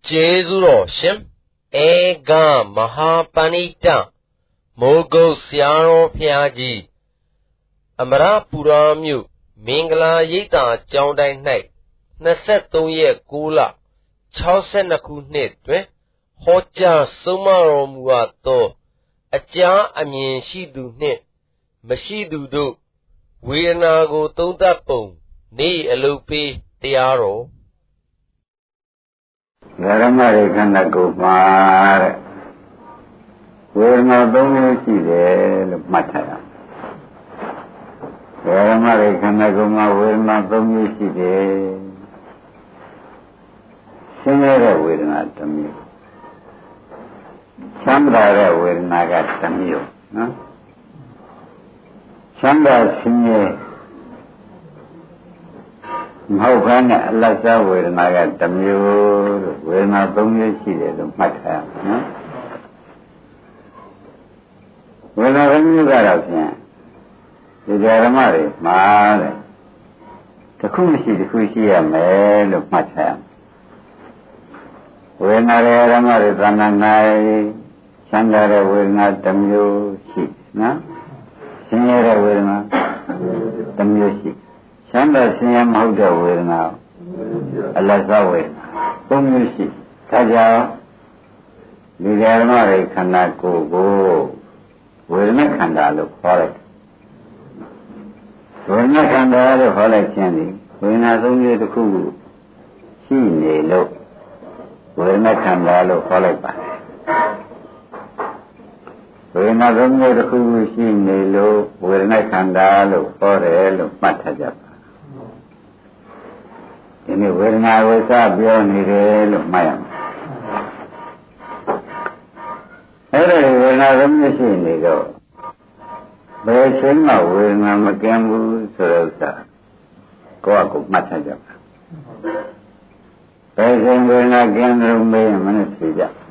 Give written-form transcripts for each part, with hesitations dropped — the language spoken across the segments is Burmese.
Jesudo Shim Ega Mahapanita Mogo Siaro Piaji Amara Puramyu Mingla Yita Jondai Night Nasetonye Gula Chausenaku Nitwe Hoja Sumaro Muato Aja Amin Shidu Nit Mashidu Do Winago Tondapong Ni Elupi Tiaro Garamari Kanakumar Wena Domuchi Mataya Garamari Kanakuma Wena Domuchi Sinera Wena Tamil Chandra Wena Tamil Chandra Sinye Mahopana Lasa Wena Tamil Wena Domuchi Mataya Wena Domuchi The Garamari Mare the Kumishi the Kushia Mel of Mataya When I Ramari Zananai, Chandara will not Tamu sheep, no? Sinera will not Tamu sheep. Chandra Siam Hoda will now, Alaza will, Tamu sheep, Taja, the Garamari Kanako go, will not Kandalo for it. Will not Kandalo for it, Chandy, when I don't get the cool, she may look. Wena Kandalo Holapa Wena Rungo the Kushi Nilo, Wena Kandalo, Forel, Matajapa. Anyway, I was up beyond the of Mayam. When I run the scene, they go. They say, no, when I'm a gamble, Sorosa, go up Matajapa. They say we're not getting the ministry.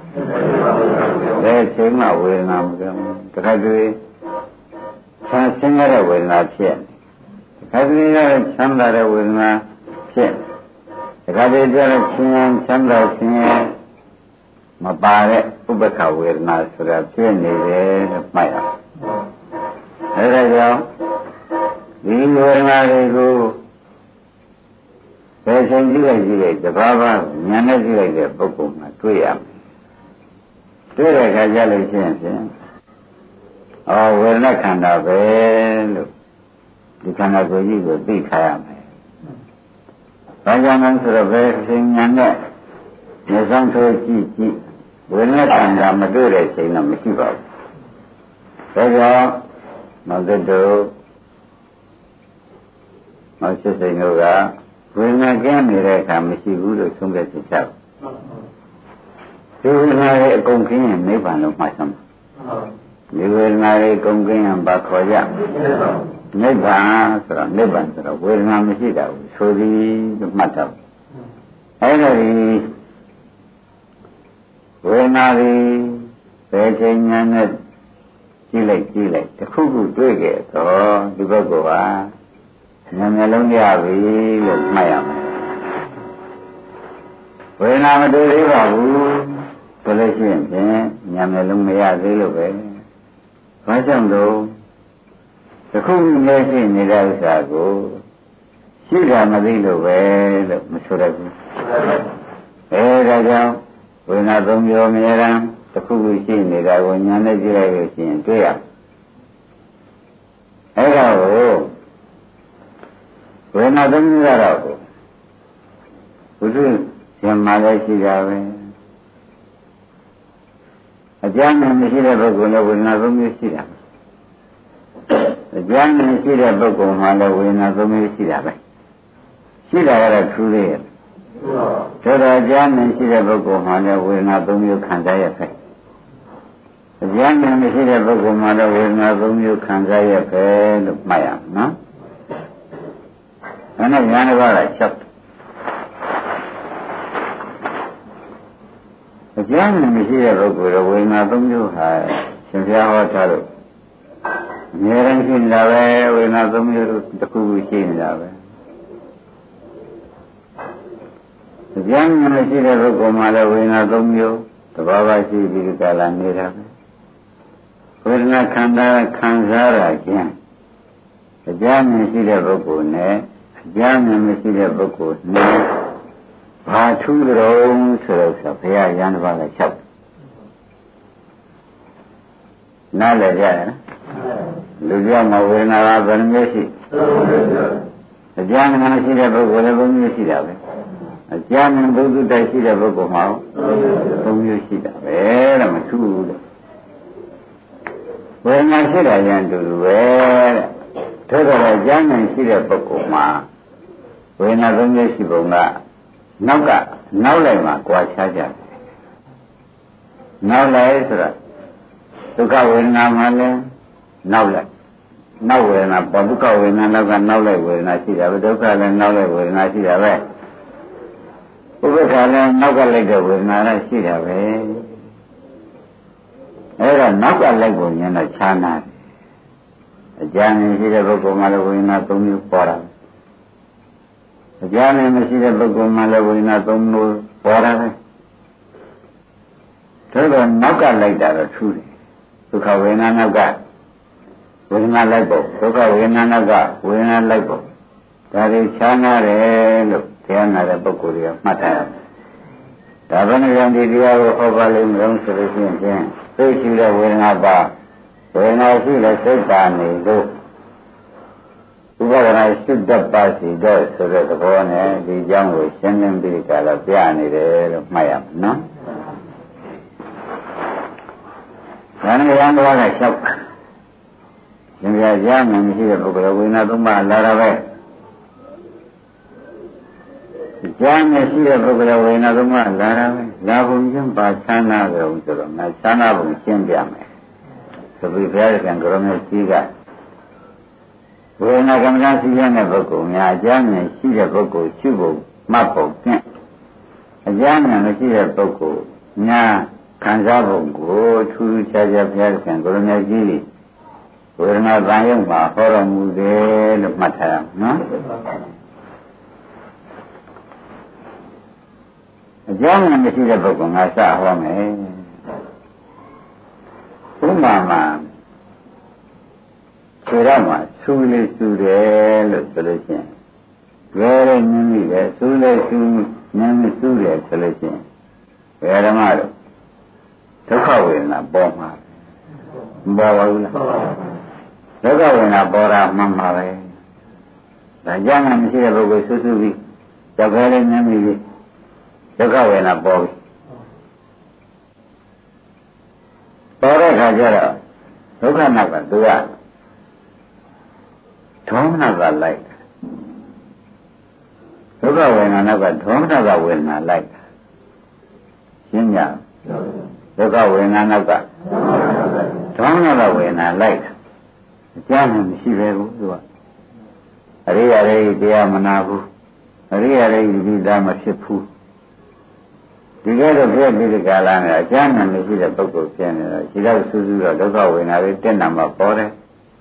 They say no, we're not going to graduate. Singer will not change. Graduate Chandra will not change. Graduate Chandra Singer Mabare Ubaka will not sort of change Maya. There you go. We will not go. There's a Baba, Yanaji, the Bokum, Tuya. Tuya Gajalation. Oh, we're not kind of well. You cannot go you with big ham. Rajaman for a very thing and that. There's some to a we're not kind of Madura saying a Mikiba. There's all, Mother Do, my sister Yoga. When I came here, I am she would have some get itself. You will marry a conking and Nipan of my son. You will marry a conking and Bakoya. Nipan, Nipan, will not miss it out. So the matter. Anyway, when I Beijing and Chile, the cuckoo twig it, or the Bagoa. Namelonga will Mayam. When I'm a deliver, Polisian, Yamelumia Zilove. Masando, the cool machine in Elsago, Sila Madilo, Masurabu. Raja, when I don't go Miram, the cool machine that I want Yanaji in Tia. Hello. When I don't get out, would you see Malaysia? A German is here, but will not see that. The German is here, but will not see that. See that truly. So the German is here, but will not do Kanzai. The German is here, but will not do Kanzai of Maya, no? And I ran about a shop. The German is here, but will not do Hotel. Nearing in the way, will not do the Kubushi in the way. The ကျမ်းမရှိတဲ့ပုဂ္ဂိုလ်မှာလည်းဝေဒနာ၃မျိုးတဘာဝရှိပြီးဒီကလာနေတာပဲဝေဒနာခန္ဓာခံစားရခြင်းအကျမ်းမရှိတဲ့ပုဂ္ဂိုလ်နဲ့အကျမ်းမရှိတဲ့ပုဂ္ဂိုလ်နဲ့ဘာထူးကြုံဆိုတော့ဘုရားရဟန်းတစ်ပါးကလျှောက်နားလည်ကြရနော်လူပြောမှာဝေဒနာကဘယ်နှမျိုးရှိအကျမ်းမရှိတဲ့ပုဂ္ဂိုလ်လည်းဘယ်မျိုးရှိတာပဲအကျမ်းဘုဒ္ဓတိုက်ရှိတဲ့ပုဂ္ဂိုလ်မှာဘယ်မျိုးရှိတာပဲတဲ့မထူးဘူးတဲ့ဝေဒနာရှိတာရင်တူတူပဲတဲ့ထို့တော်လည်းကျမ်းရှိတဲ့ပုဂ္ဂိုလ်မှာဝေဒနာ၃မျိုးရှိပုံကနောက်လိုက်မှာကြွားချကြတယ်နောက်လိုက်ဆိုတော့ဒုက္ခဝေဒနာမှလည်းနောက်လိုက်နောက်ဝေဒနာပေါ်ဒုက္ခဝေဒနာနောက်ကနောက်လိုက်ဝေဒနာရှိတာပဲဒုက္ခလည်းနောက်လိုက်ဝေဒနာရှိတာပဲဥပ္ပခါလည်းနောက်ကလိုက်တဲ့ဝေဒနာလည်းရှိတာပဲအဲ့ဒါနောက်ကလိုက်ကိုဉာဏ်နဲ့ခြားနာတယ်အကျဉ်းရှိတဲ့ပုဂ္ဂိုလ်မှလည်းဝေဒနာ၃မျိုးပေါ်တာအကျဉ်းမရှိတဲ့ပုဂ္ဂိုလ်မှလည်းဝေဒနာ၃မျိုးပေါ်တာပဲဒါတော့နောက်ကလိုက်တာတော့ထူးတယ်ဒုက္ခဝေဒနာနောက်ကဝေဒနာလိုက်ဖို့ဒုက္ခဝေဒနာနောက်ကဝေဒနာလိုက်ဖို့ဒါတွေခြားနာတယ်လို့တရားနာတဲ့ပုဂ္ဂိုလ်တွေကမှတ်ထားတယ်ဒါဘယ်နှကြောင့်ဒီတရားကိုဟောပါလိမ့်မလို့ဆိုလို့ရှိရင်သိရှိတဲ့ဝေဒနာပါဝေဒနာရှိတဲ့စိတ်ပါနေလို့ဥပါဒနာရှိတတ်ပါစီတဲ့ဆိုတဲ့သဘောနဲ့ဒီအကြောင်းကိုရှင်းလင်းပြီးကြတော့ပြနေတယ်လို့မှတ်ရမယ်နော်ဒါနဲ့ရံတော်ကလျှောက်ရှင်ပြကြားမှမရှိတဲ့ပုဂ္ဂိုလ်ဝေဒနာသုံးပါးလာတာပဲကြားမရှိတဲ့ပုဂ္ဂိုလ်ဝေဒနာသုံးပါးလာတာပဲလာဘုံချင်းပါချမ်းသာကြုံဆိုတော့ငါချမ်းသာဘုံရှင်းပြမယ်သတိဘုရားရှင်ကိုရမေကြီးကဝေဒနာကမ္မဋ္ဌာန်းရှိတဲ့ပုဂ္ဂိုလ်များအကျမ်းဉာဏ်ရှိတဲ့ပုဂ္ဂိုလ်ရှိဖို့မှတ်ဖို့ဖြင့်အကျမ်းဉာဏ်မရှိတဲ့ပုဂ္ဂိုလ်များခံစားပုံကိုထူးထူးခြားခြားဘုရားရှင်ကိုရမေကြီးဝေဒနာတန်ရုံမှာဟောတော်မူတယ်လို့မှတ်ထားရအောင်နော်အကျမ်းဉာဏ်မရှိတဲ့ပုဂ္ဂိုလ်ငါစဟောမယ်ဥပမာမှာခြေတော့မှဆူလေးဆူတယ်လို့ဆိုလို့ရှိရင်ရဲရဲနင်းမိတယ်ဆူလေးဆူနင်းမိဆူတယ်ဆိုလို့ရှိရင်ဘယ်ဓမ္မတော့ဒုက္ခဝေဒနာပေါ်မှာမပေါ်ပါဘူးလားဒုက္ခဝေဒနာပေါ်တာမှန်ပါပဲဒါကြောင့်မရှိတဲ့ပုဂ္ဂိုလ်ဆူဆူပြီးကြောက်ခဲလေးနင်းမိပြီးဒုက္ခဝေဒနာပေါ်ပြီပေါ်တဲ့ခါကျတော့ဒုက္ခနောက်ကသူကဒေါမနကလိုက်ဒုက္ခဝေဒနာနောက်ကဒေါမနကဝေဒနာလိုက်ရှင်းကြဒုက္ခဝေဒနာနောက်ကဒေါမနကဝေဒနာလိုက်အကျမ်းမရှိပဲဘူးသူကအရိယာရိတရားမနာဘူးအရိယာရိဒီသားမဖြစ်ဘူးဒီကဲတော့ပြည့်ပြီးကာလနဲ့အကျမ်းနဲ့မရှိတဲ့ပုဂ္ဂိုလ်ဖြစ်နေတော့ဒီတော့စူးစူးတော့ဒုက္ခဝေဒနာတွေတက်နာမှာပေါ်တယ်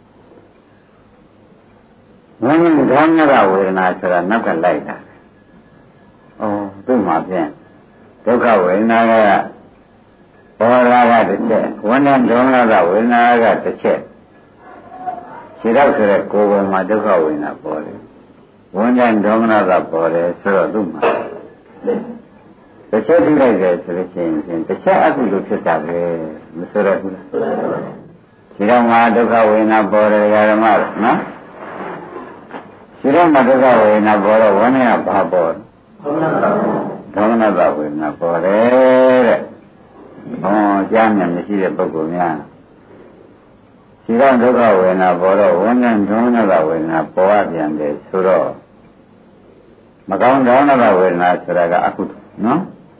။ဝိညာဉ်ဓာတ်ကဝေဒနာဆိုတာနောက်ကလိုက်တာ။အော်သူ့မှာဖြင့်ဒုက္ခဝေဒနာကပေါ်လာတာတစ်ချက်ဝိညာဉ်ဓာတ်ကဝေဒနာကတစ်ချက်ခြေတော့ဆိုတဲ့ကိုယ်ပေါ်မှာဒုက္ခဝေဒနာပေါ်တယ်။ဝိညာဉ်ဓာတ်ကပေါ်တယ်ဆိုတော့သူ့မှာတစ်ချက်ထိလိုက်တယ်ဆိုလို့ရှိရင်တစ်ချက်အကုသိုလ်ဖြစ်တာပဲမဆိုရဘူးလားဒီတော့ငါဒုက္ခဝေဒနာပေါ်တယ်ဓမ္မနော်ဒီတော့ငါဒုက္ခဝေဒနာပေါ်တော့ဝန်းနေကဘာပေါ်ဒေါမနတဝေဒနာပေါ်တယ်တဲ့ဟောကြားမြင်မရှိတဲ့ပုဂ္ဂိုလ်များဒီတော့ဒုက္ခဝေဒနာပေါ်တော့ဝန်းနေဒေါမနတဝေဒနာပေါ်ရပြန်တယ်ဆိုတော့မကောင်းဒေါမနတဝေဒနာဆိုတာကအကုသိုလ်နော်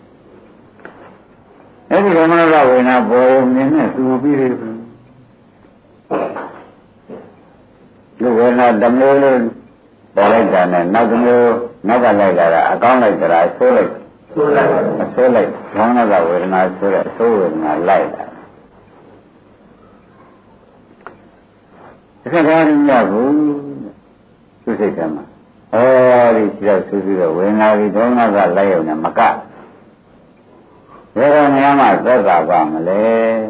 အဲ့ဒီဓမ္မနာဝေဒနာပေါ်မြင်နဲ့သူပြီးတယ်လူဝေဒနာဓမ္မလို့ပေါ်လိုက်တာနဲ့နောက်တစ်မျိုးနောက်ကလိုက်တာကအကောင်းလိုက်ကြတာဆိုးလိုက်အဆိုးလိုက်ဓမ္မနာဝေဒနာဆိုတဲ့အဆိုးဝေဒနာလိုက်တာတစ်ခါတည်းမရဘူးသူစိတ်ကမှဒီရှိတော့သူပြီးတော့ဝေငါပြီးဒုက္ခကလိုက်ရုံနဲ့မကဘယ်တော့များမှသက်သာပါမလဲ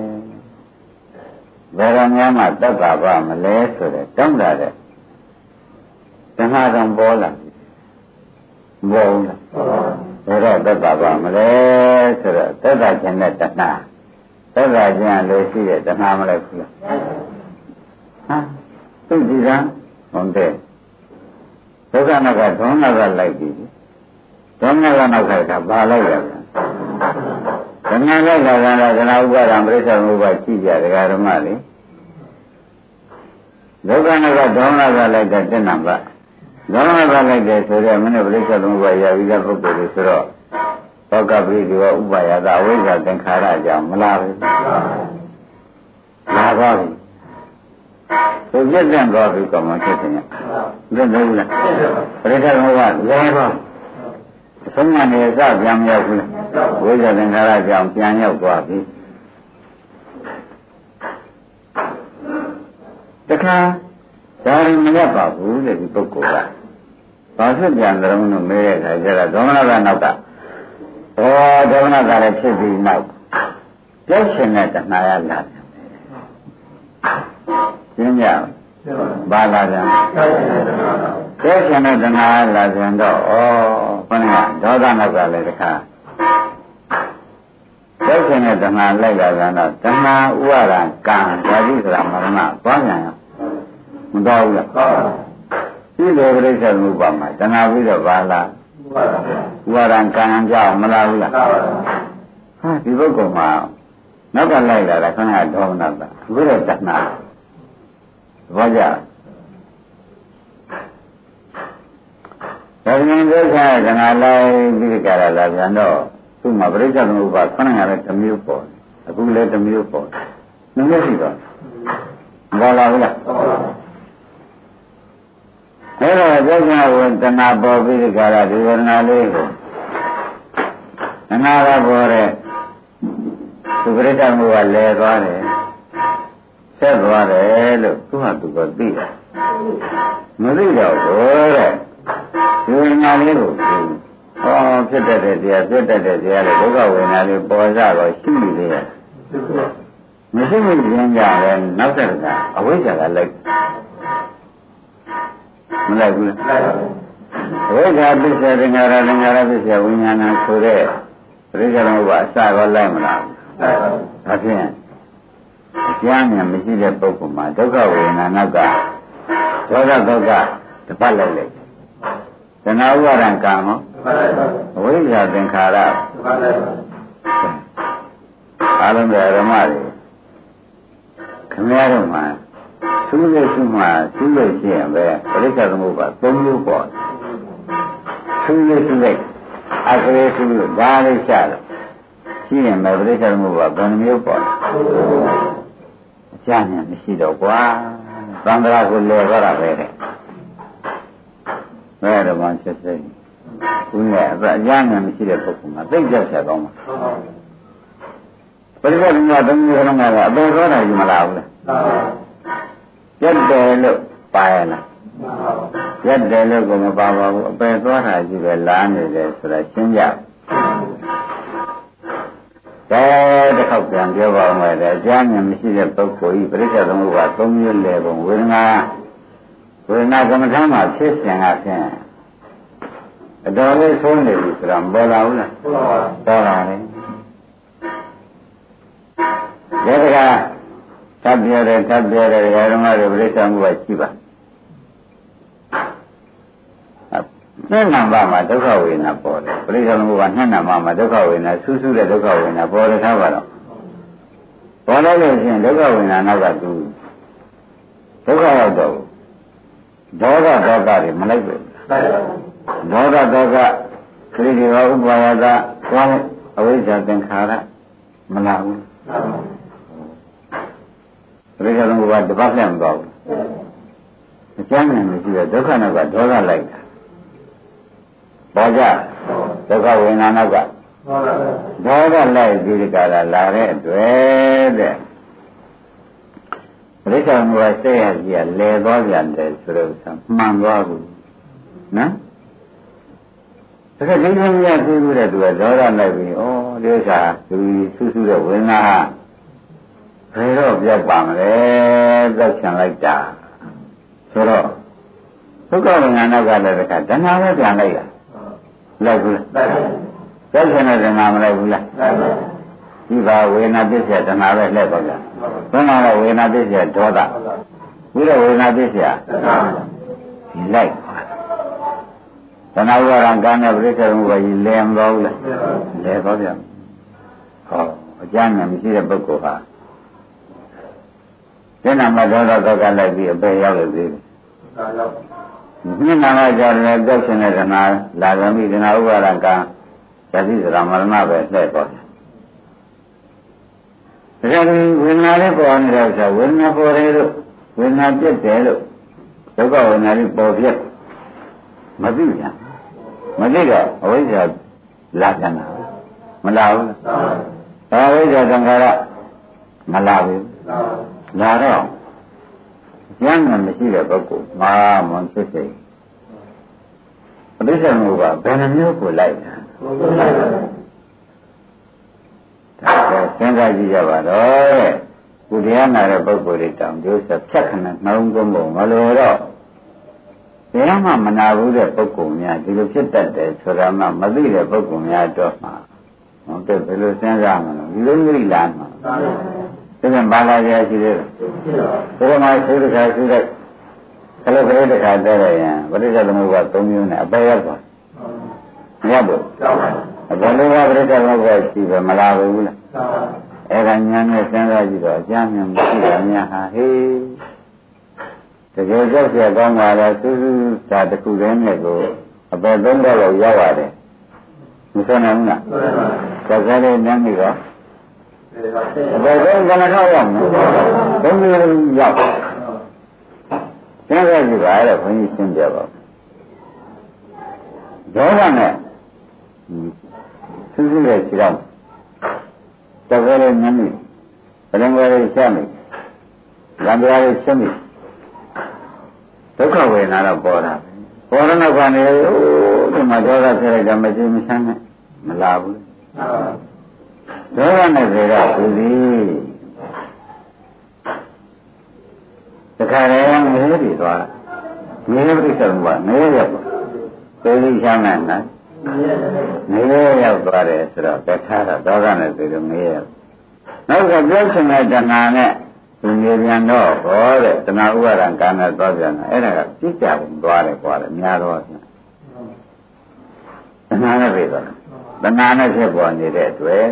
ဘယ်တော့များမှသက်သာပါမလဲဆိုတဲ့တောင်းတာတဲ့တဏှာတော်ပေါ်လာမပေါ်ဘူးလားဘယ်တော့သက်သာပါမလဲဆိုတော့သက်သာခြင်းနဲ့တဏှာသက်သာခြင်းလို့ရှိတဲ့တဏှာမလဲဘူးလားသိကြည့်တာဟုတ်တယ်ဒုက္ခနောက်ကဒုံနောက်ကလိုက်ပြီဒုံနောက်ကနောက်ကဘာလိုက်ရလဲဓမ္မလိုက်တာကတော့ကနာဥပါဒံပြိဿမှုပါရှိကြဒကာဓမ္မလေဒုက္ခနောက်ကဒုံနောက်ကလိုက်တဲ့တဏ္ဍာပါဒုံနောက်ကလိုက်တဲ့ဆိုတော့မင်းပြိဿမှုပါရပြီးတဲ့ပုဂ္ဂိုလ်တွေဆိုတော့သောကပိဒီဝဥပါယတာအဝိဇ္ဇာသင်္ခါရကြောင့်မလားဘူးလာပါဘူးသူပြည့်တဲ့သွားပြီးကောင်းမှဖြစ်တယ်ညလွတ်လို့လားပရိသတ်ဘုရားလဲတော့သုံးညနေစပြန်မရောက်ဘူးလားဝိဇ္ဇာသင်္ခါရကြောင့်ပြန်ရောက်သွားပြီတခါဒါရင်မရပါဘူးတဲ့ဒီပုဂ္ဂိုလ်ကဘာဖြစ်ပြန်ကြုံလို့မဲတဲ့ခါကျတော့ဒေါမနကနောက်ကဒေါမနကလည်းဖြစ်ပြီးနောက်ကြောက်ရှင်တဲ့တဏှာရလာရှင်းကြဘာလာပြန်ကြောက်ရှင်တဲ့တဏှာလာပြန်တော့ဘုရားဒေါသနောက်ကလည်းတခါကြောက်ရှင်တဲ့တဏှာလိုက်လာပြန်တော့တဏှာဥပါဒံကံဓာတိဆိုတာမရဏသွားပြန်ရောမတော်ဘူးလားဒီလိုပြိဿမှုပါမှာတဏှာပြီးတော့ဘာလာဥပါဒံကံကြောင့်မလာဘူးလားဒီပုဂ္ဂိုလ်မှာနောက်ကလိုက်လာတာခဏဒေါမနတာဘုရားတဏှာဘောကြဒါပြန်ဒုက္ခကငါလိုက်ပြီးကြတာလားပြန်တော့သူ့မှာပြိဿမှုပါခဏကလည်းတစ်မျိုးပေါ်အခုလည်းတစ်မျိုးပေါ်နှမျိုးရှိတော့ဘောလာဘူးလားအဲ့တော့ဒုက္ခဝေဒနာပေါ်ပြီးကြတာဒီဝေဒနာလေးကိုအနာကပေါ်တဲ့သူပြိဿမှုကလဲသွားတယ်ဆက်သွားတယ်လို့သူဟာသူကသိတယ်မသိတော့ဘူးတဲ့ဒီဝိညာဉ်လေးကိုဖြစ်တတ်တဲ့တရားဖြစ်တတ်တဲ့တရားလေဒုက္ခဝိညာဉ်လေးပေါ်ကြတော့ရှိနေသေးတယ်မရှိမခြင်းကြတယ်နောက်တစ်ခါအဝိဇ္ဇာကလိုက်မလိုက်ဘူးလားအဝိဇ္ဇာပစ္စယသင်္ခါရသင်္ခါရပစ္စယဝိညာဏဆိုတဲ့ပရိစ္ဆေသမုပ္ပါအစကောလိုက်မလားဒါဖြင့်အကျမ်းများမရှိတဲ့ပုဂ္ဂိုလ်မှာဒုက္ခဝေဒနာနောက်ကဒေါသဒုက္ခတပတ်လိုက်လိုက်တဏှာဥပါဒံကံရောအဝိဇ္ဇာသင်္ခါရအားလုံးရဲ့ဓမ္မတွေခင်ဗျားတို့မှာသူ့ရဲ့သူ့မှာသူ့ရဲ့ရှိရင်ပဲပရိစ္ဆေသမုပ္ပါ၃မျိုးပေါ်သူ့ရဲ့သူ့ရဲ့အခရေသူ့ရဲ့ဒါလေးရှာတော့ရှိရင်ပဲပရိစ္ဆေသမုပ္ပါဘယ်နှမျိုးပေါ်အကျဉ်းနဲ့မရှိတော့ကွာသံဃာကိုလဲသွားတာပဲတဲ့ဘယ်တော့မှဖြစ်စိမ့်ဘူးနဲ့အကျဉ်းနဲ့မရှိတဲ့ပုဂ္ဂိုလ်မှာသိကြဆက်ကောင်းမှာပရိစ္ဆေသမုပ္ပါ၃မျိုးလုံးကအပေါ်သွားတာယူမလားဘူးလားရက်တယ်လို့ပါရလားရက်တယ်လို့ကမပါပါဘူးအပယ်သွားတာကြီးပဲလားနေတယ်ဆိုတာရှင်းကြတစ်ခေါက်ပြန်ပြောပါဦးမယ်တဲ့အကျဉ်းဉာဏ်မရှိတဲ့ပုဂ္ဂိုလ်ဤပရိစ္ဆေသမုပ္ပါ၃မျိုးလဲပုံဝေဒနာကမ္မထာမှာဖြစ်စဉ်ကဖြင့်အတော်လေးဆုံးနေပြီဆိုတာမပေါ်လာဘူးလားပေါ်လာတယ်ဒါကသတ်ပြတယ်ဓမ္မတွေပရိစ္ဆေမှုပဲရှိပါနှစ်နံပါတ်မှာဒုက္ခဝေဒနာပေါ်တယ်ပရိစ္ဆေမှုကနှစ်နံပါတ်မှာဒုက္ခဝေဒနာဆူးဆူးတဲ့ဒုက္ခဝေဒနာပေါ်တယ်ထားပါတော့ပေါ်လိုက်လို့ရှိရင်ဒုက္ခဝေဒနာနောက်ကသူဒုက္ခရောက်တော့ဒေါသဒေါသတွေမလိုက်ဘူးဒေါသဒေါသခရိတိဝဥပါယတာသွားအဝိဇ္ဇာသင်္ခါရမလာဘူးပရိစ္ဆေသမုပ္ပါတပတ်လည်းမသွားဘူးအကျမ်းနဲ့မရှိတဲ့ဒုက္ခနောက်ကဒေါသလိုက်တာပေါ်ကြဒုက္ခဝေဒနာနောက်ကဒေါသလိုက်ဒီကရာလာတဲ့အတွက်တဲ့ပရိစ္ဆေသမုပ္ပါစိတ်ရကြီးကလဲသွားပြန်တယ်ဆိုတော့မှန်သွားဘူးနော်ဒါကဒီလိုမျိုးသိလို့တဲ့သူကဒေါသလိုက်ပြီးဩဒီဥစ္စာသူဆူဆူတဲ့ဝိညာဉ်ဘယ်တော့ပြောက်ပါမလဲကြောက်ချင်လိုက်တာဆိုတော့ဒုက္ခဝိညာဉ်နောက်ကလည်းတခါတဏှာပဲပြန်လိုက်ရလိုက်ဘူးလားကြောက်ချင်တဲ့တဏှာမလိုက်ဘူးလားဒီပါဝေဒနာပစ္စယတဏှာပဲလှည့်ပါကြဘယ်မှာလဲဝေဒနာပစ္စယဒေါသပြီးတော့ဝေဒနာပစ္စယလိုက်တဏှာဝရံကံနဲ့ပြိစ္ဆေမှုပဲလဲမသွားဘူးလားလဲပါဗျဟောအကျမ်းနဲ့မရှိတဲ့ပုဂ္ဂိုလ်ဟာဉာဏ်မှာဒေါသသောကလိုက်ပြီးအပေရောက်လို့သေးတယ်ညနာမှာကြောက်တယ်ကြောက်ရှင်တဲ့တဏှာလာကြပြီတဏှာဥပါဒံကံဇတိစရာမရဏပဲလှည့်ပါဗျဒါကြောင့်ဝေဒနာလေးပေါ်နေတဲ့ဥစ္စာဝေဒနာပေါ်တယ်လို့ဝေဒနာပြည့်တယ်လို့ဒုက္ခဝေဒနာလေးပေါ်ပြည့်မသိဘူးမသိတော့အဝိဇ္ဇာလာကြတာမလာဘူးလားအဝိဇ္ဇာသံဃာရမလာဘူးလာတော့ဉာဏ်နဲ့မရှိတဲ့ပုဂ္ဂိုလ်မာမွန်ဖြစ်စေအပိစ္ဆမှုကဘယ်နှမျိုးကိုလိုက်တာဒါကစဉ်းစားကြည့်ကြပါတော့ကုတရားနာတဲ့ပုဂ္ဂိုလ်တွေတောင်ဒီဥစ္စာဖြတ်ခဏနှောင်းကုန်ပုံမလို့တော့ဘယ်မှမနာဘူးတဲ့ပုဂ္ဂိုလ်များဒီလိုဖြစ်တတ်တယ်ဆိုတာမှမသိတဲ့ပုဂ္ဂိုလ်များတော့မှဟုတ်တယ်ဘယ်လိုစဉ်းစားမလဲဒီလိုမျိုးလာမှာဒါပြန်ဘာလာရရှိသေးတယ်ဒါမှသုဒ္ဓခါသုဒ္ဓခလုတ်ကလေးတစ်ခါတဲ့ရရင်ပရိစ္ဆေသမုပ္ပါ3မျိုးနဲ့အပေရောက်သွားမရဘူးအဘယ်လိုကပရိစ္ဆေသမုပ္ပါရှိပဲမလာဘူးလားအဲ့ဒါညာနဲ့စဉ်းစားကြည့်တော့အကျမ်းမြင်မရှိတာများဟာဟေးတကယ်ကြောက်ရကောင်းပါလားစူးစူးစာတစ်ခုတည်းနဲ့ကိုအပေ3တော့လောက်ရောက်ရတယ်မဆိုနိုင်ဘူးလားကြောက်ကြတဲ့ညနေတော့အပေ3ကလည်းထောက်ရောက်မယ်3မျိုးရောက်စဉ်းစားကြည့်ပါလေဘုန်းကြီးရှင်းပြပါဒေါသနဲ့စူးစူးရဲ့ခြေတော့ကြောက်ကြတဲ့ညနေပလင်ဝဲလေးရှာမိလမ်းပြားလေးရှင်းမိဒုက္ခဝေဒနာတော့ပေါ်တာပေါ်တော့ကနေဒီမှာဒေါသဖြစ်လိုက်တာမကြည့်မဆန်းနဲ့မလာဘူးဒေါသနဲ့ဆိုတော့သူသည်တခါတည်းငေးပြီးသွားငေးပြိစ္ဆေမှုကငေးရောက်သေလိချမ်းနဲ့ငေးရောက်သွားတယ်ဆိုတော့တခါတော့ဒေါသနဲ့ဆိုတော့ငေးရောက်နောက်ကပြောချင်တဲ့တဏှာနဲ့ဒီနေပြန်တော့ဟောတဲ့တဏှာဥပါဒံကံနဲ့သွားပြန်တာအဲ့ဒါကပြစ်ကြပုံသွားတယ်ကွာလေများတော့တဏှာနဲ့ပြေသွားတယ်တဏှာနဲ့ဖြစ်ပေါ်နေတဲ့အတွက်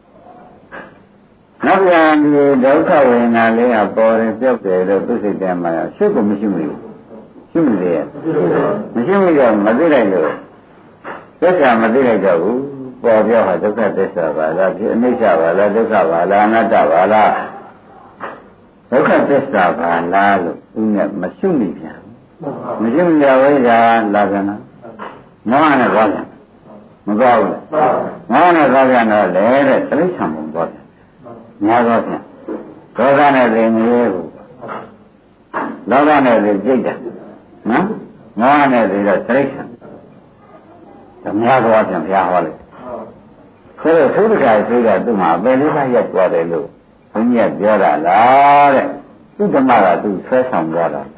နောက်ပြန်ဒီဒုက္ခဝေဒနာလေးကပေါ်တယ်ပြောက်တယ်လို့သူစိတ်ထဲမှာရှုပ်ကိုမရှိဘူးရှိမှုတွေမရှိဘူးတော့မသိလိုက်လို့သစ္စာမသိလိုက်တော့ဘူးပေါ်ပြောဟာဒုက္ခသစ္စာပါလားဖြစ်အနိစ္စပါလားဒုက္ခပါလားအနတ္တပါလားဒုက္ခသစ္စာပါလားလို့သူနဲ့မရှုမိပြန်မရှိမိရဝိဇ္ဇာလာပြန်တာမောဟနဲ့သွားပြန်မသွားဘူးမောဟနဲ့သွားပြန်တော့လေတဲ့တိဋ္ဌာန်ပုံသွားပြန်များသွားပြန်ဒေါသနဲ့သိနေဘူးလောဘနဲ့သိကြိတ်တာနော်မောဟနဲ့သိတော့တိဋ္ဌာန်ဒါများသွားပြန်ဘုရားဟောလိုက်ဆိုတော့သုဒ္ဓခါသိတာသူ့မှာအပယ်လေးပါးရက်သွားတယ်လို့ဘုန်းကြီးကပြောတာလားတဲ့သူဓမ္မကသူဆွဲဆောင်သွားတာ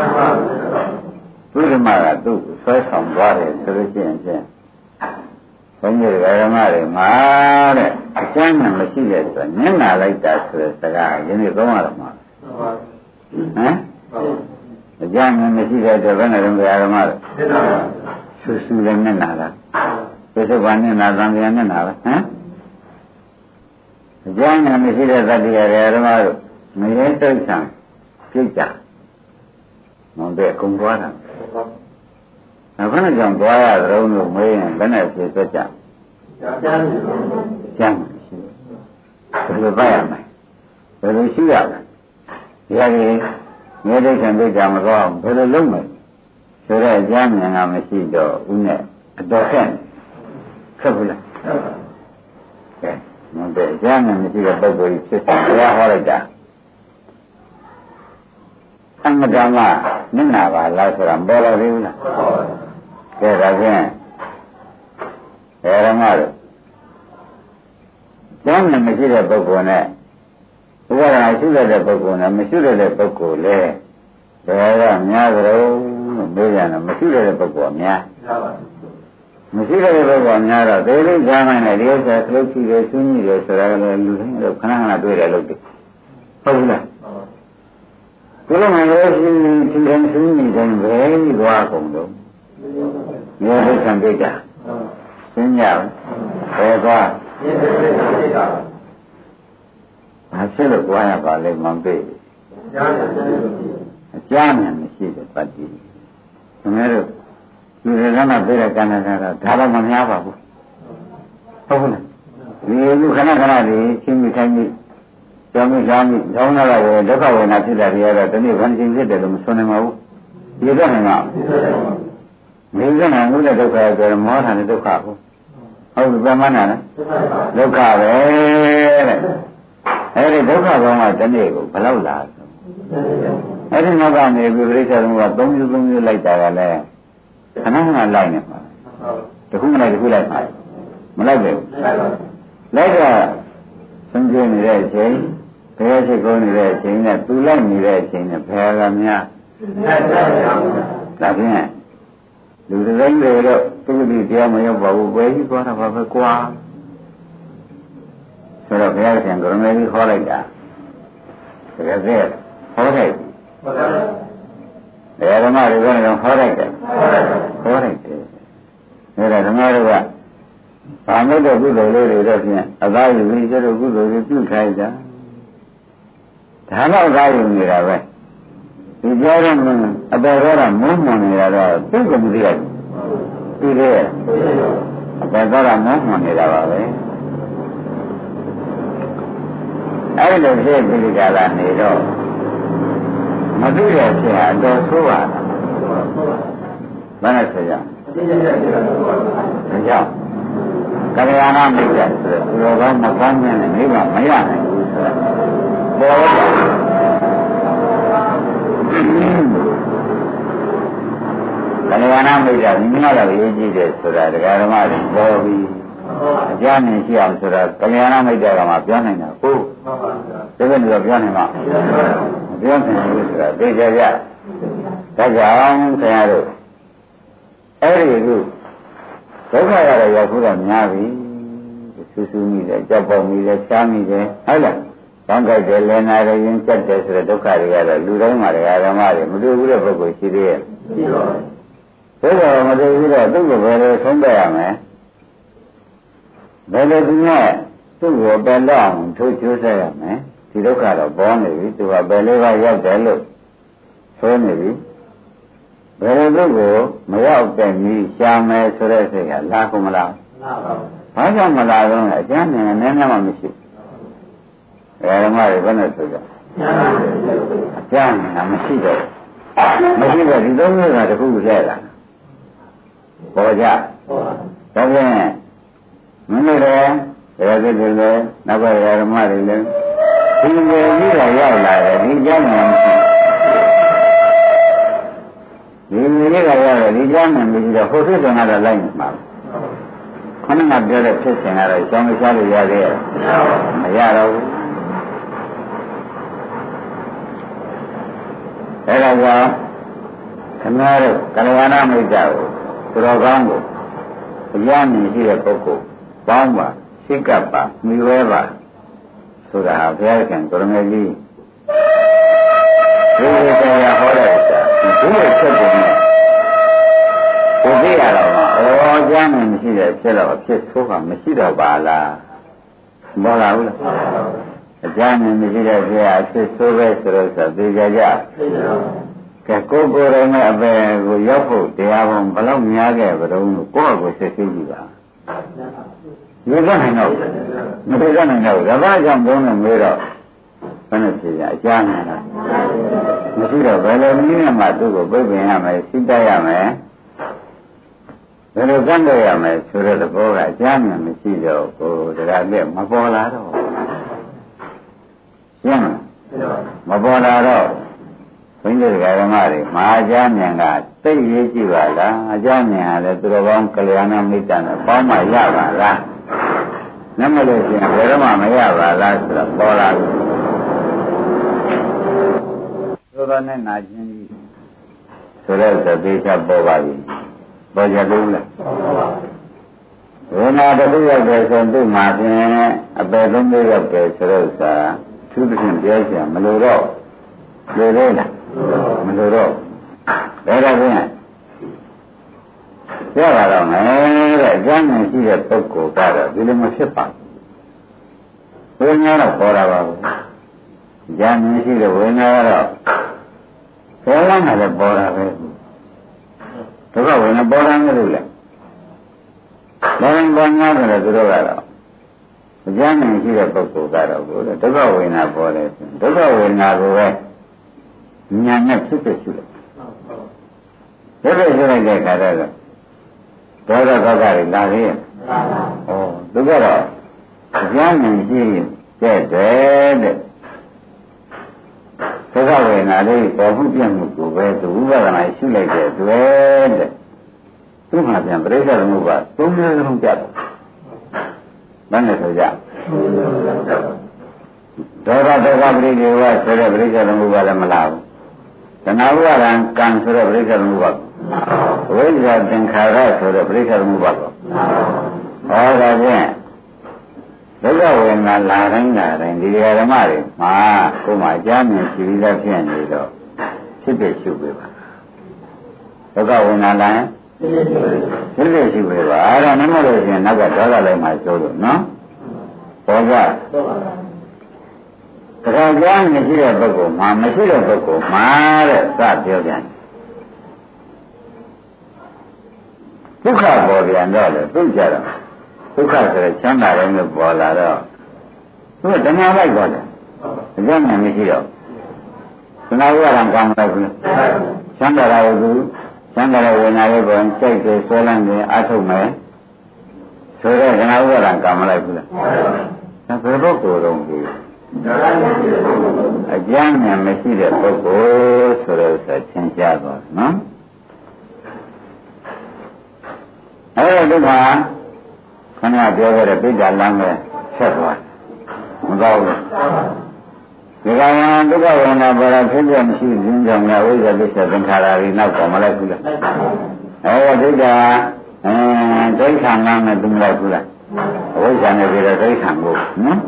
သူဓမ္မကသူဆွဲဆောင်သွားတယ်ဆိုလို့ရှိရင်ချင်းဘုန်းကြီးဓမ္မတွေမှာတဲ့အကျမ်းနဲ့မရှိတဲ့ဆိုညံ့လာလိုက်တာဆိုတဲ့စကားရင်းနေသုံးရတော့မှာဟမ်အကျမ်းနဲ့မရှိတဲ့အတွက်ဘယ်နဲ့တော့ဓမ္မတွေဆူဆူလည်းနဲ့နာတာပြစ္ဆုတ်ပါနဲ့နာသံဃာနဲ့နာပဲဟမ်အကျမ်းနဲ့မရှိတဲ့သတ္တိရဓမ္မတို့မရဲတိတ်ဆံပြိတ်ကြမောင်တဲ့အကုန်သွားတာနောက်ခဏကြောင့်သွားရတဲ့လို့မေးရင်ဘယ်နဲ့ဖြေဆွတ်ကြကျမ်းရှိဘယ်လိုပါရမလဲဘယ်လိုရှိရမလဲဒီဟာကြီးမြေတိတ်ဆံပြိတ်ကြမသွားအောင်ဘယ်လိုလုပ်မလဲဆိုတော့အကျမ်းဉာဏ်ကမရှိတော့ဦးနဲ့အတော်ခက်ဘူးလားကဲမတဲ့ဉာဏ်နဲ့မရှိတဲ့ပုဂ္ဂိုလ်ကြီးဖြစ်တယ်ဘုရားဟောလိုက်တာသံဃာမနင့်နာပါလားဆိုတာပေါ်လာသေးဘူးလားကဲဒါဖြင့်ဓမ္မတို့ကျမ်းနဲ့မရှိတဲ့ပုဂ္ဂိုလ်နဲ့ဥပါဒနာရှိတဲ့ပုဂ္ဂိုလ်နဲ့မရှိတဲ့ပုဂ္ဂိုလ်လေဘယ်ကများကြလို့မေးကြတယ်မရှိတဲ့ပုဂ္ဂိုလ်များမရှိတဲ့ပုဂ္ဂိုလ်များတော့သေလေးကြားနိုင်တယ်ဒီဥစ္စာသလုတ်ကြည့်တယ်ရှင်းကြည့်တယ်ဆိုတာကလည်းလူတိုင်းတော့ခဏခဏတွေ့တယ်လို့ဟုတ်ဘူးလားဒီလိုမှလည်းရှင်းတယ်ရှင်းနေတယ်ဘယ်ကြီးသွားကုန်တော့မြေဒိဋ္ဌံပိဋ္ဌာရှင်းကြဘယ်သွားဘာဖြစ်လို့ကြွားရပါလဲမသိအကျမ်းနဲ့မရှိတဲ့ပတ်တိခင်ဗျားတို့ဒီရကနာပြတဲ့ကဏ္ဍကတော့ဒါတော့မများပါဘူးဟုတ်ဘူးလားဒီလူခဏခဏလေးချင်းမိထိုင်းမိကြောင်းမိကြောင်းမိထောင်းလာတော့ဒုက္ခဝေဒနာဖြစ်တာတွေကတော့ဒီနေ့ဘာချင်းဖြစ်တယ်လို့မဆိုနိုင်ပါဘူးဒီကနေ့ကမိစ္ဆာမှုတဲ့ဒုက္ခဆိုတော့မောဟတဲ့ဒုက္ခကိုဟုတ်ပြီပြန်မနာလားဒုက္ခပဲတဲ့အဲဒီဒုက္ခကောင်းကဒီနေ့ကိုဘယ်လောက်လာအဲဒီနောက်ကနေပြီးပြိဿသမုပ္ပါ3မျိုးလိုက်တာကလည်းခဏခဏလိုက်နေပါတခုမလိုက်တခုလိုက်ပါမလိုက်ဘူးလိုက်တော့သုံးကျနေတဲ့အချိန်ဘယ်ရှိကုန်နေတဲ့အချိန်နဲ့သူလိုက်နေတဲ့အချိန်နဲ့ဘယ်ကများဒါဖြင့်လူတိုင်းတွေတော့သူ့ဒီတရားမရောက်ပါဘူးဘယ်ကြီးသွားတာပါပဲကွာဆိုတော့ဘုရားရှင်ကရမေကြီးခေါ်လိုက်တာတကယ်တည်းခေါ်လိုက်တယ်ဓမ္မတွေကတော့ခေါ်လိုက်တယ်ခေါ်လိုက်တယ်ဒါဓမ္မတွေကဘာလို့တော့ကုသိုလ်လေးတွေတော့ဖြင့်အသားယူပြီးကျတော့ကုသိုလ်တွေပြုထားကြဒါတော့အသားယူနေတာပဲဒီကြားတော့အပေတော့မုန်းမွန်နေတာတော့သူ့ကမသိရဘူးဒီလေအပေတော့မုန်းမွန်နေတာပါပဲအဲ့လိုဖြစ်ပြီးကြတာနေတော့မသိရဖြစ်အတော်ဆိုးပါဘာနဲ့ဆိုရအောင် ကလျာဏမိတ်္တဆိုတော့ဘယ်တော့မှကောင်းတဲ့နေပါမရနိုင်ဘူးဆိုတော့ပေါ်ကလျာဏမိတ်္တမိမလာရေးကြည့်တယ်ဆိုတာဒကာဓမ္မတွေပေါ်ပြီးအကြမ်းမြင်ရှိအောင်ဆိုတာကလျာဏမိတ်္တကမှပြောနိုင်တာဟုတ်ဒီလိုမျိုးပြောနိုင်မှာမပြောနိုင်ဘူးဆိုတာသိကြကြဒါကြောင့်ခင်ဗျားတို့အဲ့ဒီခုဒုက္ခရတဲ့ရောက်ဖို့တော့များပြီဆူဆူမိတယ်ကြောက်ပေါက်မိတယ်ချားမိတယ်ဟုတ်လားကောင်းကြိုက်တယ်လည်နာတယ်ရင်ကြက်တယ်ဆိုတဲ့ဒုက္ခတွေကတော့လူတိုင်းမှာတရားဓမ္မတွေမတွေ့ဘူးတဲ့ပုဂ္ဂိုလ်ရှိသေးရဲ့ရှိပါဘူးဒါကြောင့်မတွေ့ဘူးတော့သူ့ကိုဘယ်လိုဆုံးပြရမလဲဘယ်လိုဒီနဲ့သူ့ကိုပယ်လောက်အောင်ထိုးကျိုးဆက်ရမယ်ဒီဒုက္ခတော့ပေါ်နေပြီသူကဘယ်လိုကရောက်တယ်လို့ဆိုနေပြီဘယ်လိုလုပ်ကိုမရောက်တဲ့ကြီးရှားမယ်ဆိုတဲ့စိတ်ကလာကုန်မလားလာပါဘူး။ဘာကြောင့်မလာတော့လဲအကျမ်းနဲ့နည်းနည်းမှမရှိဘူး။ဓမ္မတွေဘယ်နဲ့ဆိုကြ။အကျမ်းနဲ့မရှိတော့မရှိတော့ဒီသုံးမျိုးကတခုထဲလာ။ပေါ်ကြ။ဒါဖြင့်မင်းတို့လည်းဒါကြည့်တယ်နောက်ကဓမ္မတွေလည်းဒီလိုကြီးတော့ရောက်လာတယ်ဒီကျမ်းနဲ့မရှိဒီနေ့ကရတယ်ဒီကြားမှပြီးတော့ဟိုဖြစ်တယ်ကတော့လိုက်နေမှာခဏကပြောတဲ့ဖြစ်စဉ်ကတော့ကျောင်းမရှားလို့ရသေးရဲ့မရတော့ဘူးအဲ့ဒါကြောင့်ခင်ဗျားတို့ကလျာဏမိတ်္တကိုသူတော်ကောင်းကိုအရမြင်ရှိတဲ့ပုဂ္ဂိုလ်ပေါင်းပါစိတ်ကပ်ပါမိဝဲပါဆိုတာဟာဘုရားရှင်ကိုရမေကြီးဒီလိုတရားဟောတဲ့ဥစ္စာဒီလိုဖြစ်ပုံနဲ့ကိုသိရတော့မှဩကျမ်းနဲ့မရှိတဲ့ဖြစ်တော့ဖြစ်ဆိုးကမရှိတော့ပါလားမဟုတ်လားဘူးလားအကျမ်းနဲ့မရှိတဲ့ဖြစ်အဖြစ်ဆိုးပဲဆိုတော့သိကြကြကဲကိုယ်တိုင်နဲ့အပေကိုရောက်ဖို့တရားပုံဘယ်လောက်များခဲ့ကြုံလို့ကိုယ့်အကိုစစ်စစ်ကြည့်ပါဒီကနိုင်တော့မသိကနိုင်တော့ဒါကြောင့်ဘုန်းနဲ့မေးတော့ဘယ်နဲ့ဖြစ်ရအကျမ်းနဲ့မရှိတော့ဘယ်လိုနည်းနဲ့မှသူ့ကိုပြိပင်ရမယ်စိတ်တရမယ်ဘယ်လိုကန့်လို့ရမယ်ဆိုတဲ့သဘောကအကျမ်းနဲ့မရှိတော့ကိုတရားနဲ့မပေါ်လာတော့ရှင်းမပေါ်လာတော့သန်းကြီးဓမ္မတွေမဟာကျမ်းဉာဏ်ကသိရေးကြည့်ပါလားအကျမ်းဉာဏ်ကလည်းသူတော်ကောင်းကလျာဏမိတ်တနဲ့ပေါင်းမှရပါလားနမလို့ရှိရင်ဘယ်တော့မှမရပါလားဆိုတော့ပေါ်လာပြီသို့တော်နဲ့နာချင်းကြီးဆိုတော့သေချာပေါ်ပါပြီပေါ်ကြလို့လားဝိညာဉ်တစ်ခုရောက်တယ်ဆိုသူ့မှာဖြင့်အပယ်သုံးမျိုးရောက်တယ်ဆိုတော့သူတစ်ခုပြောချင်မလို့တော့လို့သေးလားမလို့တော့ဒါတော့ဖြင့်ပြောရတော့မယ်တဲ့အကျမ်းဉာဏ်ရှိတဲ့ပုဂ္ဂိုလ်ကတော့ဒီလိုမဖြစ်ပါဘူးဝိညာဉ်တော့ပေါ်တာပါဘူးဉာဏ်ဉာဏ်ရှိတဲ့ဝိညာဉ်ကတော့ပေါ်လာမှလည်းပေါ်တာပဲဒုက္ခဝိညာဉ်ပေါ်တာမလို့လေဘာရင်ပေါ်များတယ်သူတို့ကတော့အကျမ်းဉာဏ်ရှိတဲ့ပုဂ္ဂိုလ်ကတော့ဘုရားဒုက္ခဝိညာဉ်ပေါ်တယ်ဒုက္ခဝိညာဉ်ကိုပဲဉာဏ်နဲ့ဖြစ်ဖြစ်ရှိတယ်ဖြစ်ဖြစ်ရှိလိုက်တဲ့အခါကျတော့ဒေါသဒုက္ခတွေလာသေးရဲ့သူကတော့အကျမ်းဉာဏ်ရှိတဲ့တဲ့ဒုက္ခဝေဒနာလေးပေါ်မှုပြမှုကိုပဲသူဝိပဿနာရှုလိုက်တဲ့တွေ့တဲ့သူ့မှာပြန်ပြိဿသမုပ္ပါသုံးမျိုးလုံးကြတယ်။ဘာနဲ့ဆိုကြဒေါသဒုက္ခပရိဒေဝဆိုတဲ့ပြိဿသမုပ္ပါလည်းမလာဘူး။တဏှာဥပါဒံကံဆိုတဲ့ပြိဿသမုပ္ပါဝိဇ္ဇာသင်္ခါရဆိုတဲ့ပြိဿသမုပ္ပါဟောဒါဖြင့်ဒုက္ခဝေဒနာလာတိုင်းဒီဓမ္မတွေမှာကိုယ်မှာအကြမ်းမြင်ရှိပြီးသားဖြစ်နေတော့ဖြစ်ဖြစ်ရှုပေးပါဒုက္ခဝေဒနာလာရင်ဖြစ်ဖြစ်ရှုပေးပါအဲ့ဒါနမလို့ရှိရင်နောက်ကဒေါသလိုက်မှကျိုးလို့နော်ပေါ်ကြတခါကြမ်းမရှိတဲ့ပုဂ္ဂိုလ်မှာမရှိတဲ့ပုဂ္ဂိုလ်မှာတဲ့စပြောပြန်ဒုက္ခပေါ်ပြန်တော့လေသူကြတော့ဒုက္ခဆိုတဲ့ချမ်းသာတယ်လို့ပေါ်လာတော့သူကဓမ္မလိုက်ပေါ်တယ်အကျဉ်းမှမရှိတော့သနာဝရံကောင်းတယ်ဘူးချမ်းသာတာကိုသူချမ်းသာတဲ့ဝေဒနာလေးပေါ်စိတ်ကိုဆွဲလန်းနေအထုတ်မယ်ဆိုတော့သနာဝရံကောင်းမလိုက်ဘူးလားဒါဘယ်ပုဂ္ဂိုလ်တော့ဒီအကျဉ်းမှမရှိတဲ့ပုဂ္ဂိုလ်ဆိုတော့ဆက်သင်ရှားသွားနော်အဲ့ဒါဒုက္ခခဏပြောခဲ့တဲ့ပိဋကလမ်းပဲဆက်သွားမကောင်းဘူးဒီကံဒုက္ခဝေဒနာပေါ်တာဖြစ်ပြမရှိခြင်းကြောင့်လည်းဝိဇ္ဇာပစ္စသင်္ခါရတွေနောက်ပေါ်မလိုက်ဘူးလားအဲဒီကဒိဋ္ဌာန်ကနဲ့သူမလိုက်ဘူးလားအဝိဇ္ဇာနဲ့ပြီးတော့ဒိဋ္ဌာန်ကိုနော်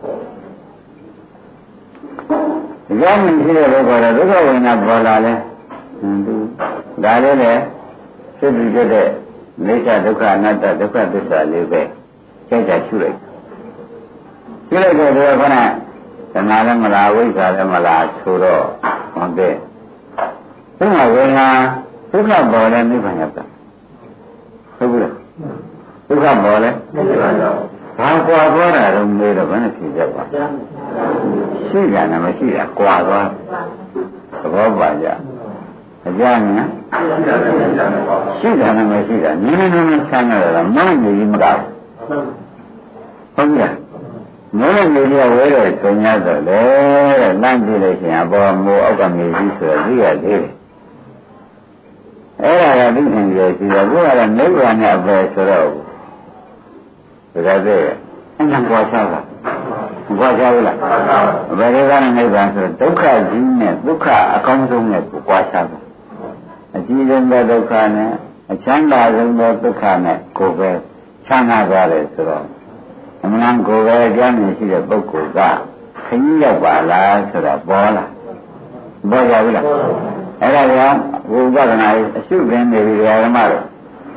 ဒီကံမရှိတဲ့ဘုရားဒုက္ခဝေဒနာပေါ်လာလဲသူဒါလေးနဲ့ဖြစ်ပြီးတဲ့နိစ္စဒုက္ခအနတ္တဒုက္ခသစ္စာလေးပဲကြိုက်တာရှုလိုက်တော့ဒီကနသနာလည်းမလားဝိဇ္ဇာလည်းမလားဆိုတော့ဟုတ်တယ်သူကဝေဒနာဒုက္ခပေါ်လဲနိဗ္ဗာန်ရောက်တာဟုတ်ဘူးလားဒုက္ခပေါ်လဲဘာကွာသွားတာတော့မေးတော့ဘယ်နဲ့ဖြေကြပါရှိတာနဲ့မရှိတာကွာသွားသဘောပါကြအကြမ်းညာရှိတာနဲ့မရှိတာနည်းနည်းဆန်းရတာမဟုတ်ဘူးမကောက်ဟုတ်ကဲ့မိုးနေရဝဲတဲ့ဆင်ရတော့လေလမ်းကြည့်လို့ရှိရင်အပေါ်မိုးအောက်ကမြေကြီးဆိုတော့သိရသေးတယ်အဲ့ဒါကသိနေရရှိတယ်ကိုယ်ကလည်းနိဗ္ဗာန်နဲ့အပဲဆိုတော့ဒါကြတဲ့အဲ့ဒါကွာချတာကွာချဘူးလားဘယ်လိုကနိဗ္ဗာန်ဆိုဒုက္ခကြီးနဲ့ဒုက္ခအကောင်းဆုံးနဲ့ကွာချတာအကြီးဆုံးသောဒုက္ခနဲ့အချမ်းသာဆုံးသောဒုက္ခနဲ့ကိုယ်ပဲချမ်းသာကြတယ်ဆိုတော့အမှန်ကိုယ်ပဲအကျမ်းရှိတဲ့ပုဂ္ဂိုလ်ကခကြီးရောက်ပါလားဆိုတော့ပေါ်လာပေါ်ကြဘူးလားအဲ့ဒါကြောင့်ဝိပဿနာရေးအရှုပင်နေပြီဓမ္မတို့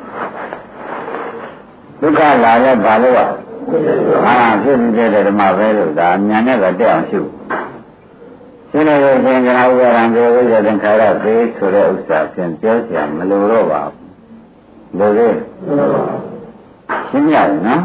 ဒုက္ခလာလဲဘာလို့อ่ะဖြစ်နေတဲ့ဓမ္မပဲလို့ဒါဉာဏ်နဲ့တော့တက်အောင်ရှုရှင်းလို့ရှင်ကနာဥပါဒံကိုဝိဇ္ဇာသင်္ခါရသေဆိုတဲ့ဥစ္စာဖြင့်ပြောเสียမလိုတော့ပါဘူးလို့လေရှင်းရတယ်နော်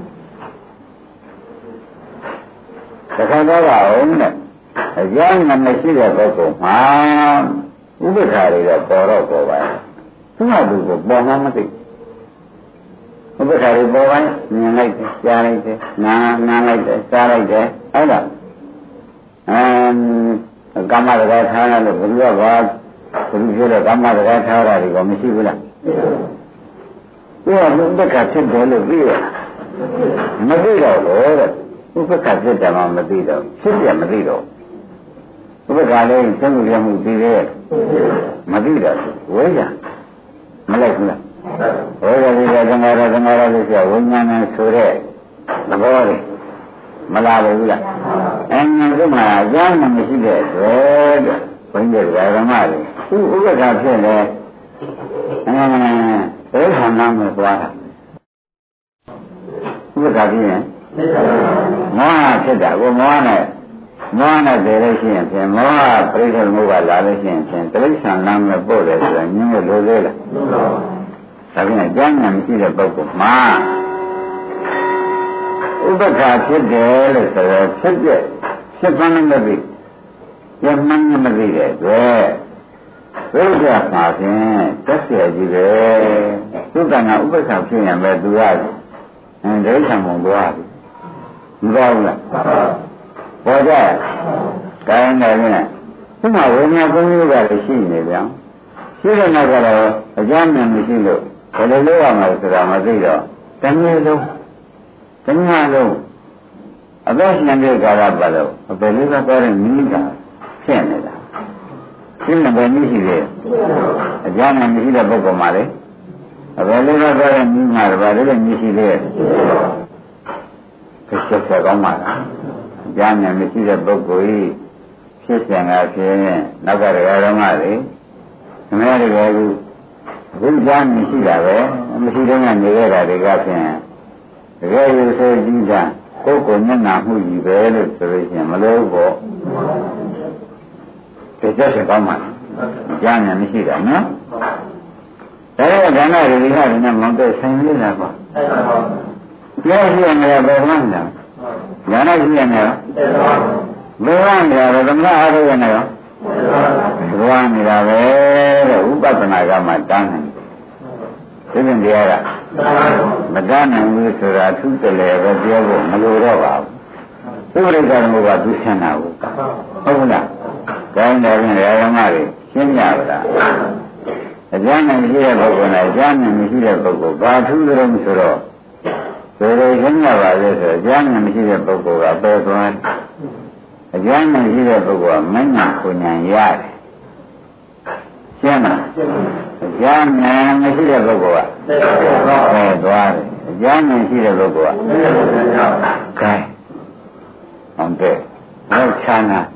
တခါတော့အောင်နဲ့အကျဉ်းမှမရှိတဲ့ပုဂ္ဂိုလ်မှာဥပ္ပခါတွေတော့ပေါ်တော့ပေါ်ပါရဲ့သူ့ဟာသူကိုပေါ်မှမသိဥပ္ပခါတွေပေါ်ပါမြင်လိုက်တယ်ကြားလိုက်တယ်နားလိုက်တယ်စားလိုက်တယ်အဲ့ဒါကာမတရားထားရလို့ဘုရားကဘုရားပြောတဲ့ကာမတရားထားတာတွေကမရှိဘူးလားသူကဥပ္ပခါဖြစ်တယ်လို့ပြီးရမသိတော့လို့တဲ့ဥပ္ပခါဖြစ်တယ်မှမသိတော့ဖြစ်ပြမသိတော့ဥပ္ပခါလေးသင်္ကူရမှုပြီးရဲ့မသိတော့ဝိညာဉ်မလိုက်ဘူးလားဝိညာဉ်ကြီးကသံဃာလို့ဆိုဝိညာဉ်နဲ့ဆိုတဲ့သဘောလေးမလာဘူးလားအဲဒီမှာအကြောင်းမရှိတဲ့အတွက်ဘုန်းကြီးကဓမ္မတွေသူဥပ္ပခါဖြစ်တယ်ဘယ်ခန္ဓာမှာသွားတာဥပ္ပခါပြီးရင်မောဟဖြစ်တာကိုမောဟနဲ့တည်လို့ရှိရင်ဖြင့်မောဟပြိဋ္ဌာန်မှုကလာလို့ရှိရင်ဖြင့်တိရစ္ဆာန်နာမပို့တယ်ဆိုတော့ညင်းလို့လိုသေးလားဒါဖြင့်အကျမ်းဉာဏ်မရှိတဲ့ပုဂ္ဂိုလ်မှာဥပ္ပခါဖြစ်တယ်လို့ဆိုတော့ဖြစ်ပန်းမသိရမှန်းမသိတဲ့အတွက်ဘုရားမှာဖြင့်တက်เสียကြီးပဲသူကငါဥပ္ပခါဖြစ်ရင်ပဲသူကဒိဋ္ဌံပုံသွားပြီမသွားဘူးလားပေါ်ကြကိုင်းတယ်နဲ့သူ့မှာဝိညာဉ်ကုန်းကြီးကလည်းရှိနေပြန်ရှိတဲ့နောက်ကတော့အကြမ်းဉာဏ်မရှိလို့ဘယ်လိုလုပ်ရမလဲဆိုတာမသိတော့တနည်းလုံးအသက်ရှင်တဲ့ကာလပတ်လို့ဘယ်လိုလဲပြောတဲ့မိတာဖြစ်နေတာရှင်းတယ်နည်းရှိတယ်အကြမ်းဉာဏ်မရှိတဲ့ပုဂ္ဂိုလ်မှာလေဘယ်လိုလဲပြောတဲ့မိမှာဘာလို့လဲနည်းရှိတယ်ဖြစ်ဆက်ကောင်းပါလားအကြမ်းဉာဏ်မရှိတဲ့ပုဂ္ဂိုလ်ကြီးဖြစ်စဉ်ကဖြစ်နောက်ကတရားဓမ္မတွေခမဲတွေကအခုကြားမရှိတာပဲမရှိတော့ကနေရတာတွေကဖြင့်တကယ်လို့ဆိုကြည့်တာကိုယ်ကိုမျက်နှာမှုကြီးပဲလို့ဆိုလို့ရှိရင်မလို့ပေါ့ဒီချက်ဆက်ကောင်းပါကြားဉာဏ်မရှိတာနော်ဒါတော့ဒါနတွေဒီဟာတွေနဲ့မောင်တဲ့ဆိုင်လေးလာပါပြောရှိရမယ်ဘယ်မှမလားညာနဲ့ရှိရမယ်ဘယ်မှမလားသမဏအားထုတ်ရမယ်ဘဝနေတာပဲတဲ့ဥပဒနာကမှတန်းနေတယ်ဒီရင်တရားကမတန်းနိုင်ဘူးဆိုတာအထူးတလဲပဲပြောဖို့မလိုတော့ပါဘူးဥပရိက္ခမှုကသူရှင်းတာကိုဟုတ်လားကိုင်းတယ်ပြင်ဓမ္မတွေရှင်းကြပါလားအကျမ်းနဲ့ရှိတဲ့ပုဂ္ဂိုလ်နဲ့အကျမ်းနဲ့မရှိတဲ့ပုဂ္ဂိုလ်ဘာထူးကြုံဆိုတော့ဘယ်လိုရှင်းကြပါလဲဆိုအကျမ်းနဲ့မရှိတဲ့ပုဂ္ဂိုလ်ကပယ်သွားအကျမ်းနဲ့ရှိတဲ့ပုဂ္ဂိုလ်ကမဉ္ဇဉ်ကိုဉာဏ်ရတယ်ရှင်းမလားအကျမ်းနဲ့မရှိတဲ့ပုဂ္ဂိုလ်ကပယ်သွားတယ်အကျမ်းနဲ့ရှိတဲ့ပုဂ္ဂိုလ်ကကဲဟုတ်တယ်ဟုတ်ချမ်းသာ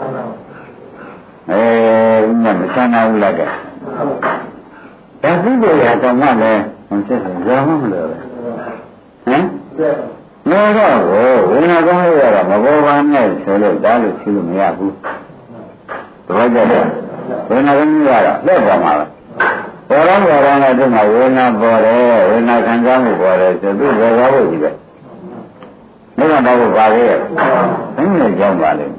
မချမ်းသာဘူးလားကဲဒါသိလို့ရတော့မှလည်းမဖြစ်ဘူးရောမလို့ပဲဟမ်လောတော့ဝိညာဉ်ကောင်းရတာမဘောပါနဲ့ဆိုလို့ဒါလို့ရှိလို့မရဘူးတပည့်ကြတယ်ဝိညာဉ်ကောင်းရတာလက်ပေါ်မှာပဲပေါ်တော့နဲ့ဒီမှာဝိညာဉ်ပေါ်တယ်ဝိညာဉ်ခံစားမှုပေါ်တယ်ဆိုသူဘောပါဖို့ကြီးပဲဒါကတော့ပါလေဘယ်နဲ့ကြောင်းပါလဲ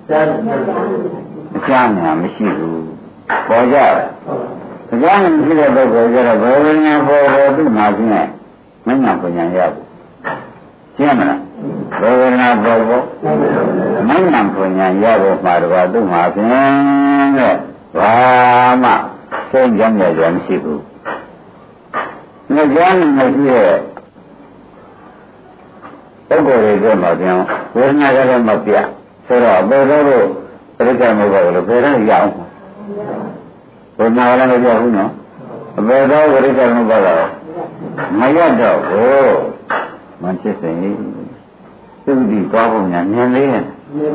အကျမ်းညာမရှိဘူးပေါ်ကြတယ်အကျမ်းမရှိတဲ့ပုဂ္ဂိုလ်ကျတော့ဘယ်ဝိညာဉ်ပေါ်တယ်သူ့မှာပြင်းမညာပညာရဘူးရှင်းမလားဘယ်ဝိညာဉ်ပေါ်မညာပညာရဖို့မှာတော့သူ့မှာပြင်းတဲ့ဘာမှစိတ်ကြမ်းရကြမရှိဘူးငါကျမ်းမရှိတဲ့ပုဂ္ဂိုလ်တွေကမှပြန်ဝိညာဉ်ကလည်းမပြဆိုတော့ဘယ်လိုလို့ပြိဿမဟုတ်ဘူးလို့ဘယ်တော့ရအောင်ဘုရားလည်းမပြောဘူးနော်ဘယ်တော့ပြိဿမဟုတ်ပါတော့မရတော့ဘူးမဖြစ်စိန်သူဒီသွားဖို့ညာမြင်လေးရဲ့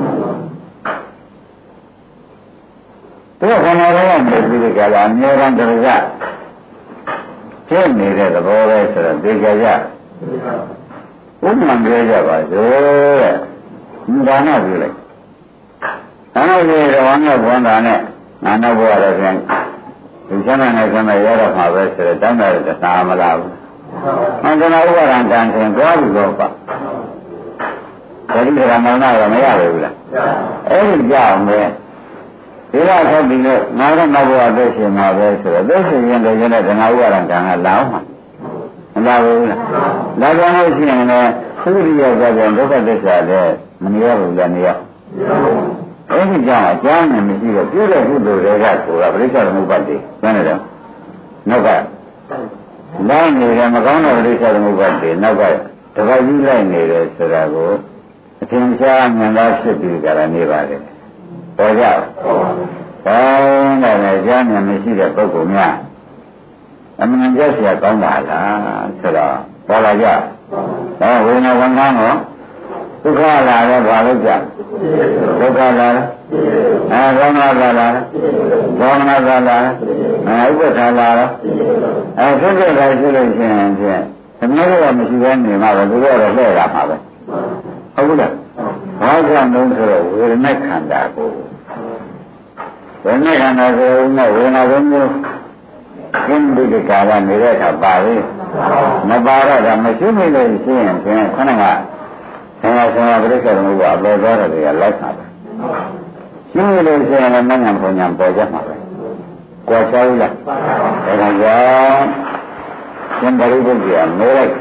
တော့ခန္ဓာရောမြေပြီးကြလားအများအားတရားဖြစ်နေတဲ့သဘောပဲဆိုတော့သိကြကြဥပမာပြောကြပါစို့တဲ့ဒါနပြုလိုက်ဒါနပြုတော့ဝမ်းနဲ့ဘဝနာနဲ့ငါနောက်ဘဝတော့ပြန်ဒီချမ်းသာနဲ့ဆမ်းသာရတော့မှာပဲဆိုတော့တောင်းတာလည်းသာမလားဘူးမှန်တယ်ဥပါဒံတန်ထင်သွားပြီတော့ပါဒါဒီကရမောနာတော့မရဘူးလားအဲ့ဒီကြောင့်ပဲဒီလောက်ဆက်ပြီးတော့ငါတော့နောက်ဘဝသိရှင်မှာပဲဆိုတော့သိရှင်ရင်လည်းကျတဲ့ဓမ္မဥပါဒံတန်ကလာအောင်မလာဘူးလားလာကြလို့ရှိရင်လည်းသုရိယကြောင့်ဒုက္ခသစ္စာလည်းမနေရဘူးလားနေရအဲ့ဒီကြောင့်အကြောင်းနဲ့မရှိတော့ပြုတဲ့ကုသိုလ်တွေကကိုယ်ကပရိစ္ဆေသမုပ္ပါဒ်တွေကျန်တယ်တော့နောက်ကလိုက်နေတယ်မကောင်းတဲ့ပရိစ္ဆေသမုပ္ပါဒ်တွေနောက်ကတပတ်ကြီးလိုက်နေတယ်ဆိုတာကိုအထင်ရှားမြင်သာဖြစ်ပြီးကြတာနေပါတယ်ပေါ်ကြဘာနဲ့လဲကြားမြင်မရှိတဲ့ပုဂ္ဂိုလ်များအမှန်ကြောက်เสียကောင်းပါလားဆိုတော့ပေါ်လာကြဝေဒနာဝန်ခံတော့ဒုက္ခလာတော့ဘာလို့ကြဒုက္ခလာကောင်းလာလာဘောမနာလာလာဥပ္ပခါလာတော့ဖြစ်ဖြစ်လာရှိလို့ရှိရင်ဖြင့်သမီးတို့ကမရှိဘဲနေမှာပဲသူတို့ကတော့လှည့်လာမှာပဲဟုတ်ဘူးလားဘာကြောင့်လဲဆိုတော့ဝေဒနာခန္ဓာကိုဝေဒနာခန္ဓာကိုနဲ့ဝေဒနာကိုမျိုးကျင်းပြီးဒီကာလနေတဲ့အခါပါလေမပါတော့ဒါမရှိမိလို့ရှိရင်ဖြင့်ခဏကဆရာဆရာပြိဿသမုပ္ပါအပေါ်သွားတယ်ကလိုက်ပါပဲရှင်းလို့ရှိရင်လည်းမဉ္ဇဉ်ပုံညာပေါ်ကြမှာပဲကြွားချဘူးလားဒါကြောင့်ရှင်ဘရိပုတ္တရာမေးလိုက်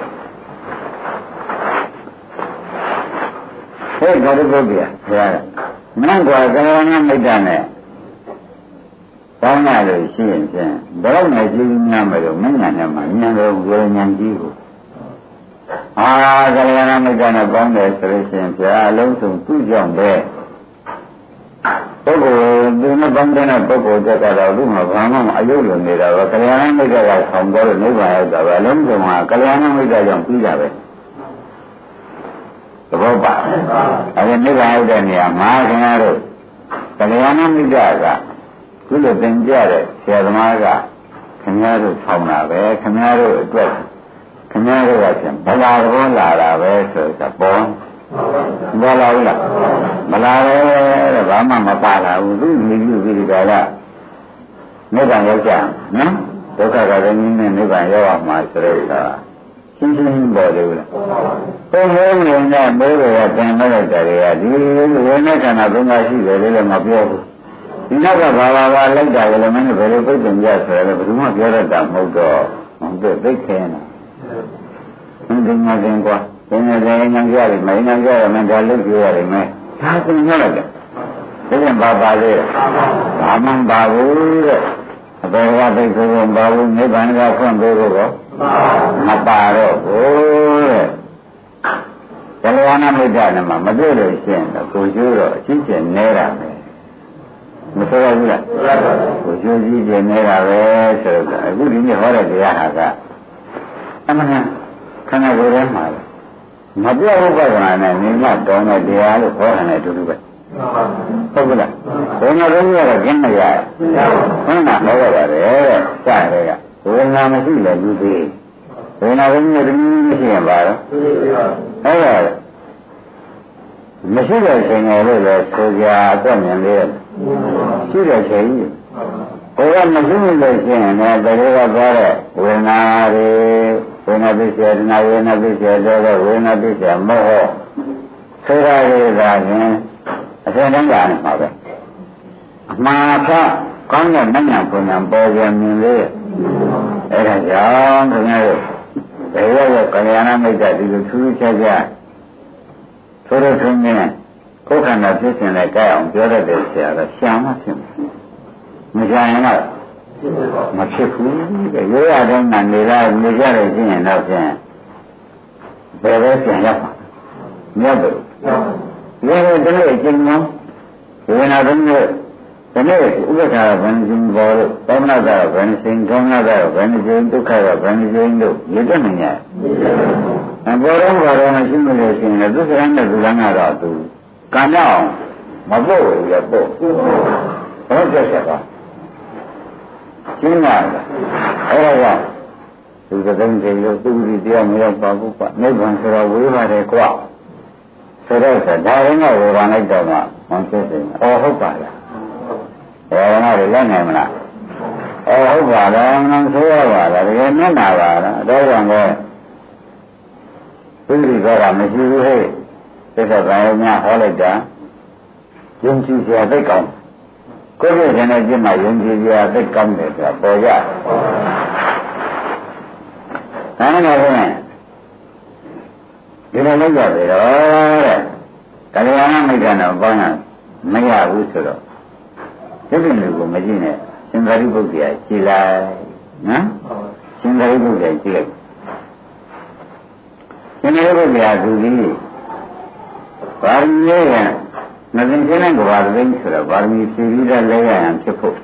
ဟဲ့ဘရိပုတ္တရာဆရာမင်းကွာကလျာဏမိတ်တနဲ့ကောင်းရလို့ရှိရင်ဖြင့်ဘယ်တော့မှကြည့်များမလို့မဉ္ဇဉ်နဲ့မှဉာဏ်တော်ဝေဉာဏ်ကြီးကိုကလျာဏမိတ်တနဲ့ပေါင်းတယ်ဆိုလို့ရှိရင်ဗျာအလုံးစုံသူ့ကြောင့်ပဲပုဂ္ဂိုလ်ဒီမှာပေါင်းတဲ့ပုဂ္ဂိုလ်တက်တော့သူ့မှာဘာမှမအယုတ်လို့နေတာပဲကလျာဏမိတ်တကဆောင်တော့နိဗ္ဗာန်ရောက်တာပဲအလုံးစုံကကလျာဏမိတ်တကြောင့်ပြီးတာပဲသဘောပါအဲဒီနိဗ္ဗာန်ရောက်တဲ့နေရာမှာခင်ဗျားတို့ကလျာဏမိတ်တကခုလိုသင်ကြတဲ့ဆရာသမားကခင်ဗျားတို့ဆောင်တာပဲခင်ဗျားတို့အတွက်ခင်ဗျားတို့ကပြန်ဗလာတော်လာတာပဲဆိုတာပေါ်မလာဘူးလားမလာပဲတဲ့ဘာမှမပါလာဘူးသူမြည်ပြီးဒီကလာနိဗ္ဗာန်ရောက်ကြနော်ဒုက္ခကလည်းနည်းနဲ့နိဗ္ဗာန်ရောက်အောင်မှာဆိုတော့ရှင်းရှင်းပေါ်တယ်လားပုံမှန်နေနဲ့ဘိုးတွေကတင်လိုက်တဲ့တွေကဒီဝိညာဉ်ခန္ဓာသုံးပါးရှိတယ်လို့လည်းမပြောဘူးဒီနောက်ကဘာလိုက်တာလည်းမင်းတို့ဘယ်လိုပြည့်စုံကြဆိုရလဲဘယ်သူမှပြောတတ်တာမဟုတ်တော့ဟုတ်တယ်သိခဲနေတာဒီမှာတင်ကွာဒီနေ့လည်းဉာဏ်ကြရတယ်မဉာဏ်ကြရမယ်ဒါလို့ပြောရတယ်မယ်ဒါသင်ရလိုက်တယ်ဒါပြန်ပါလေဘာမှမပါဘူးတဲ့အပေကသိဆိုရင်ဘာလို့နိဗ္ဗာန်ကဖွင့်ပေးဖို့မပါတော့ဘူးတဲ့ကလျာဏမိတ်တနဲ့မှမတွေ့လို့ရှိရင်တော့ကိုကျိုးတော့အချင်းချင်းနေတာပဲမဆိုရဘူးလားကိုကျိုးကြီးကျနေတာပဲဆိုတော့အခုဒီနေ့ဟောတဲ့တရားဟာကအမှန်ခန္ဓာကိုယ်ထဲမှာမပြောဥပဒနာနဲ့မြင်မှတောင်းတဲ့တရားလို့ခေါ်တယ်အတူတူပဲဟုတ်ကဲ့လားဘယ်မှာတော့ရတော့ကျင်းမရဘူးဟုတ်လားဟောရတယ်တဲ့စတဲ့ကဝေဒနာမရှိလည်းလူသေးဝေဒနာကလည်းဒီမရှိရင်ပါတော့ဟုတ်ရတယ်မရှိတဲ့ချိန်ရလို့လည်းဆိုကြအတွက်မြင်လေးရှိတဲ့ချိန်ကြီးဘယ်ကမရှိလို့ရှိရင်လည်းတကယ်ကသွားတဲ့ဝေဒနာတွေဝေဒနာပစ္စယဒနာဝေဒနာပစ္စယတော့ဝေဒနာပစ္စယမောဟဆိုရတဲ့ကရင်အစဉ်တိုင်းကလည်းပါပဲအမှားဖကောင်းတဲ့မဉ္ဇဉ်ပုံညာပေါ်ပြန်မြင်လေးအဲ့ဒါကြောင့်ခင်ဗျားတို့ဘယ်ရောကလျာဏမိတ်တဒီလိုထူးခြားခြားထိုးရထုံးနေကိုယ်ခန္ဓာဖြစ်ခြင်းနဲ့ကြိုက်အောင်ပြောတတ်တဲ့ဆရာကရှာမှဖြစ်မှာမရှာရင်တော့မဖြစ်ဘူးတဲ့ရိုးရတဲ့နာနေလာနေကြတယ်ရှင်းရင်တော့ဖြင့်ဘယ်ပဲပြန်ရောက်မှာမြတ်တယ်ဒီလိုတနေ့အချိန်မှဝေဒနာသုံးလို့ဒီနေ့ဥပ္ပခါဘယ်နှခြင်းပေါ်လို့သောမနာကဘယ်နှခြင်းဒုက္ခကဘယ်နှခြင်းဒုက္ခကဘယ်နှခြင်းတို့ရည်တတ်နေကြအပေါ်တော့ဘာတော့မရှိမလို့ရှိရင်သူစရမ်းတဲ့လူလန်းကတော့သူကံတော့မပို့ဘူးလေပို့ဘာလို့ဆက်ဆက်ပါရှင်းလားအဲ့ဒါကသူသတိတွေလို့သူဒီတရားမရောက်ပါဘူးကွနိဗ္ဗာန်ဆိုတော့ဝေးပါတယ်ကွဆိုတော့ဒါရင်ကဝေဘာလိုက်တော့မှမဖြစ်ဘူးဟုတ်ပါလားဝေဘာလည်းလက်နိုင်မလားဟုတ်ပါလားငါဆိုရပါလားတကယ်မျက်နာပါလားအတော့ကြောင့်လည်းသူဒီကမရှိဘူးဟဲ့သစ္စာကံများဟောလိုက်တာယုံကြည်စရာသိကောင်းကိုယ့်ရဲ့ဉာဏ်နဲ့ကျင့်မှယုံကြည်စရာသိကောင်းတယ်ဆိုတာပေါ်ရဒါနဲ့လည်းဒီလိုလုပ်ကြပြီတော့တဲ့ကလျာဏမိတ်္တနာပေါင်းတာမရဘူးဆိုတော့ဒီပြင်ကိုမကြည့်နဲ့ရှင်သာရိပုတ္တရာကြည်လိုက်နော်ရှင်သာရိပုတ္တရာကြည်လိုက်ရှင်သာရိပုတ္တရာသူကြီးပါရမီရဲ့မသိချင်းတဲ့ကဘာသိဆိုတော့ပါရမီဖြည့်ပြီးတော့လဲရရင်ဖြစ်ဖို့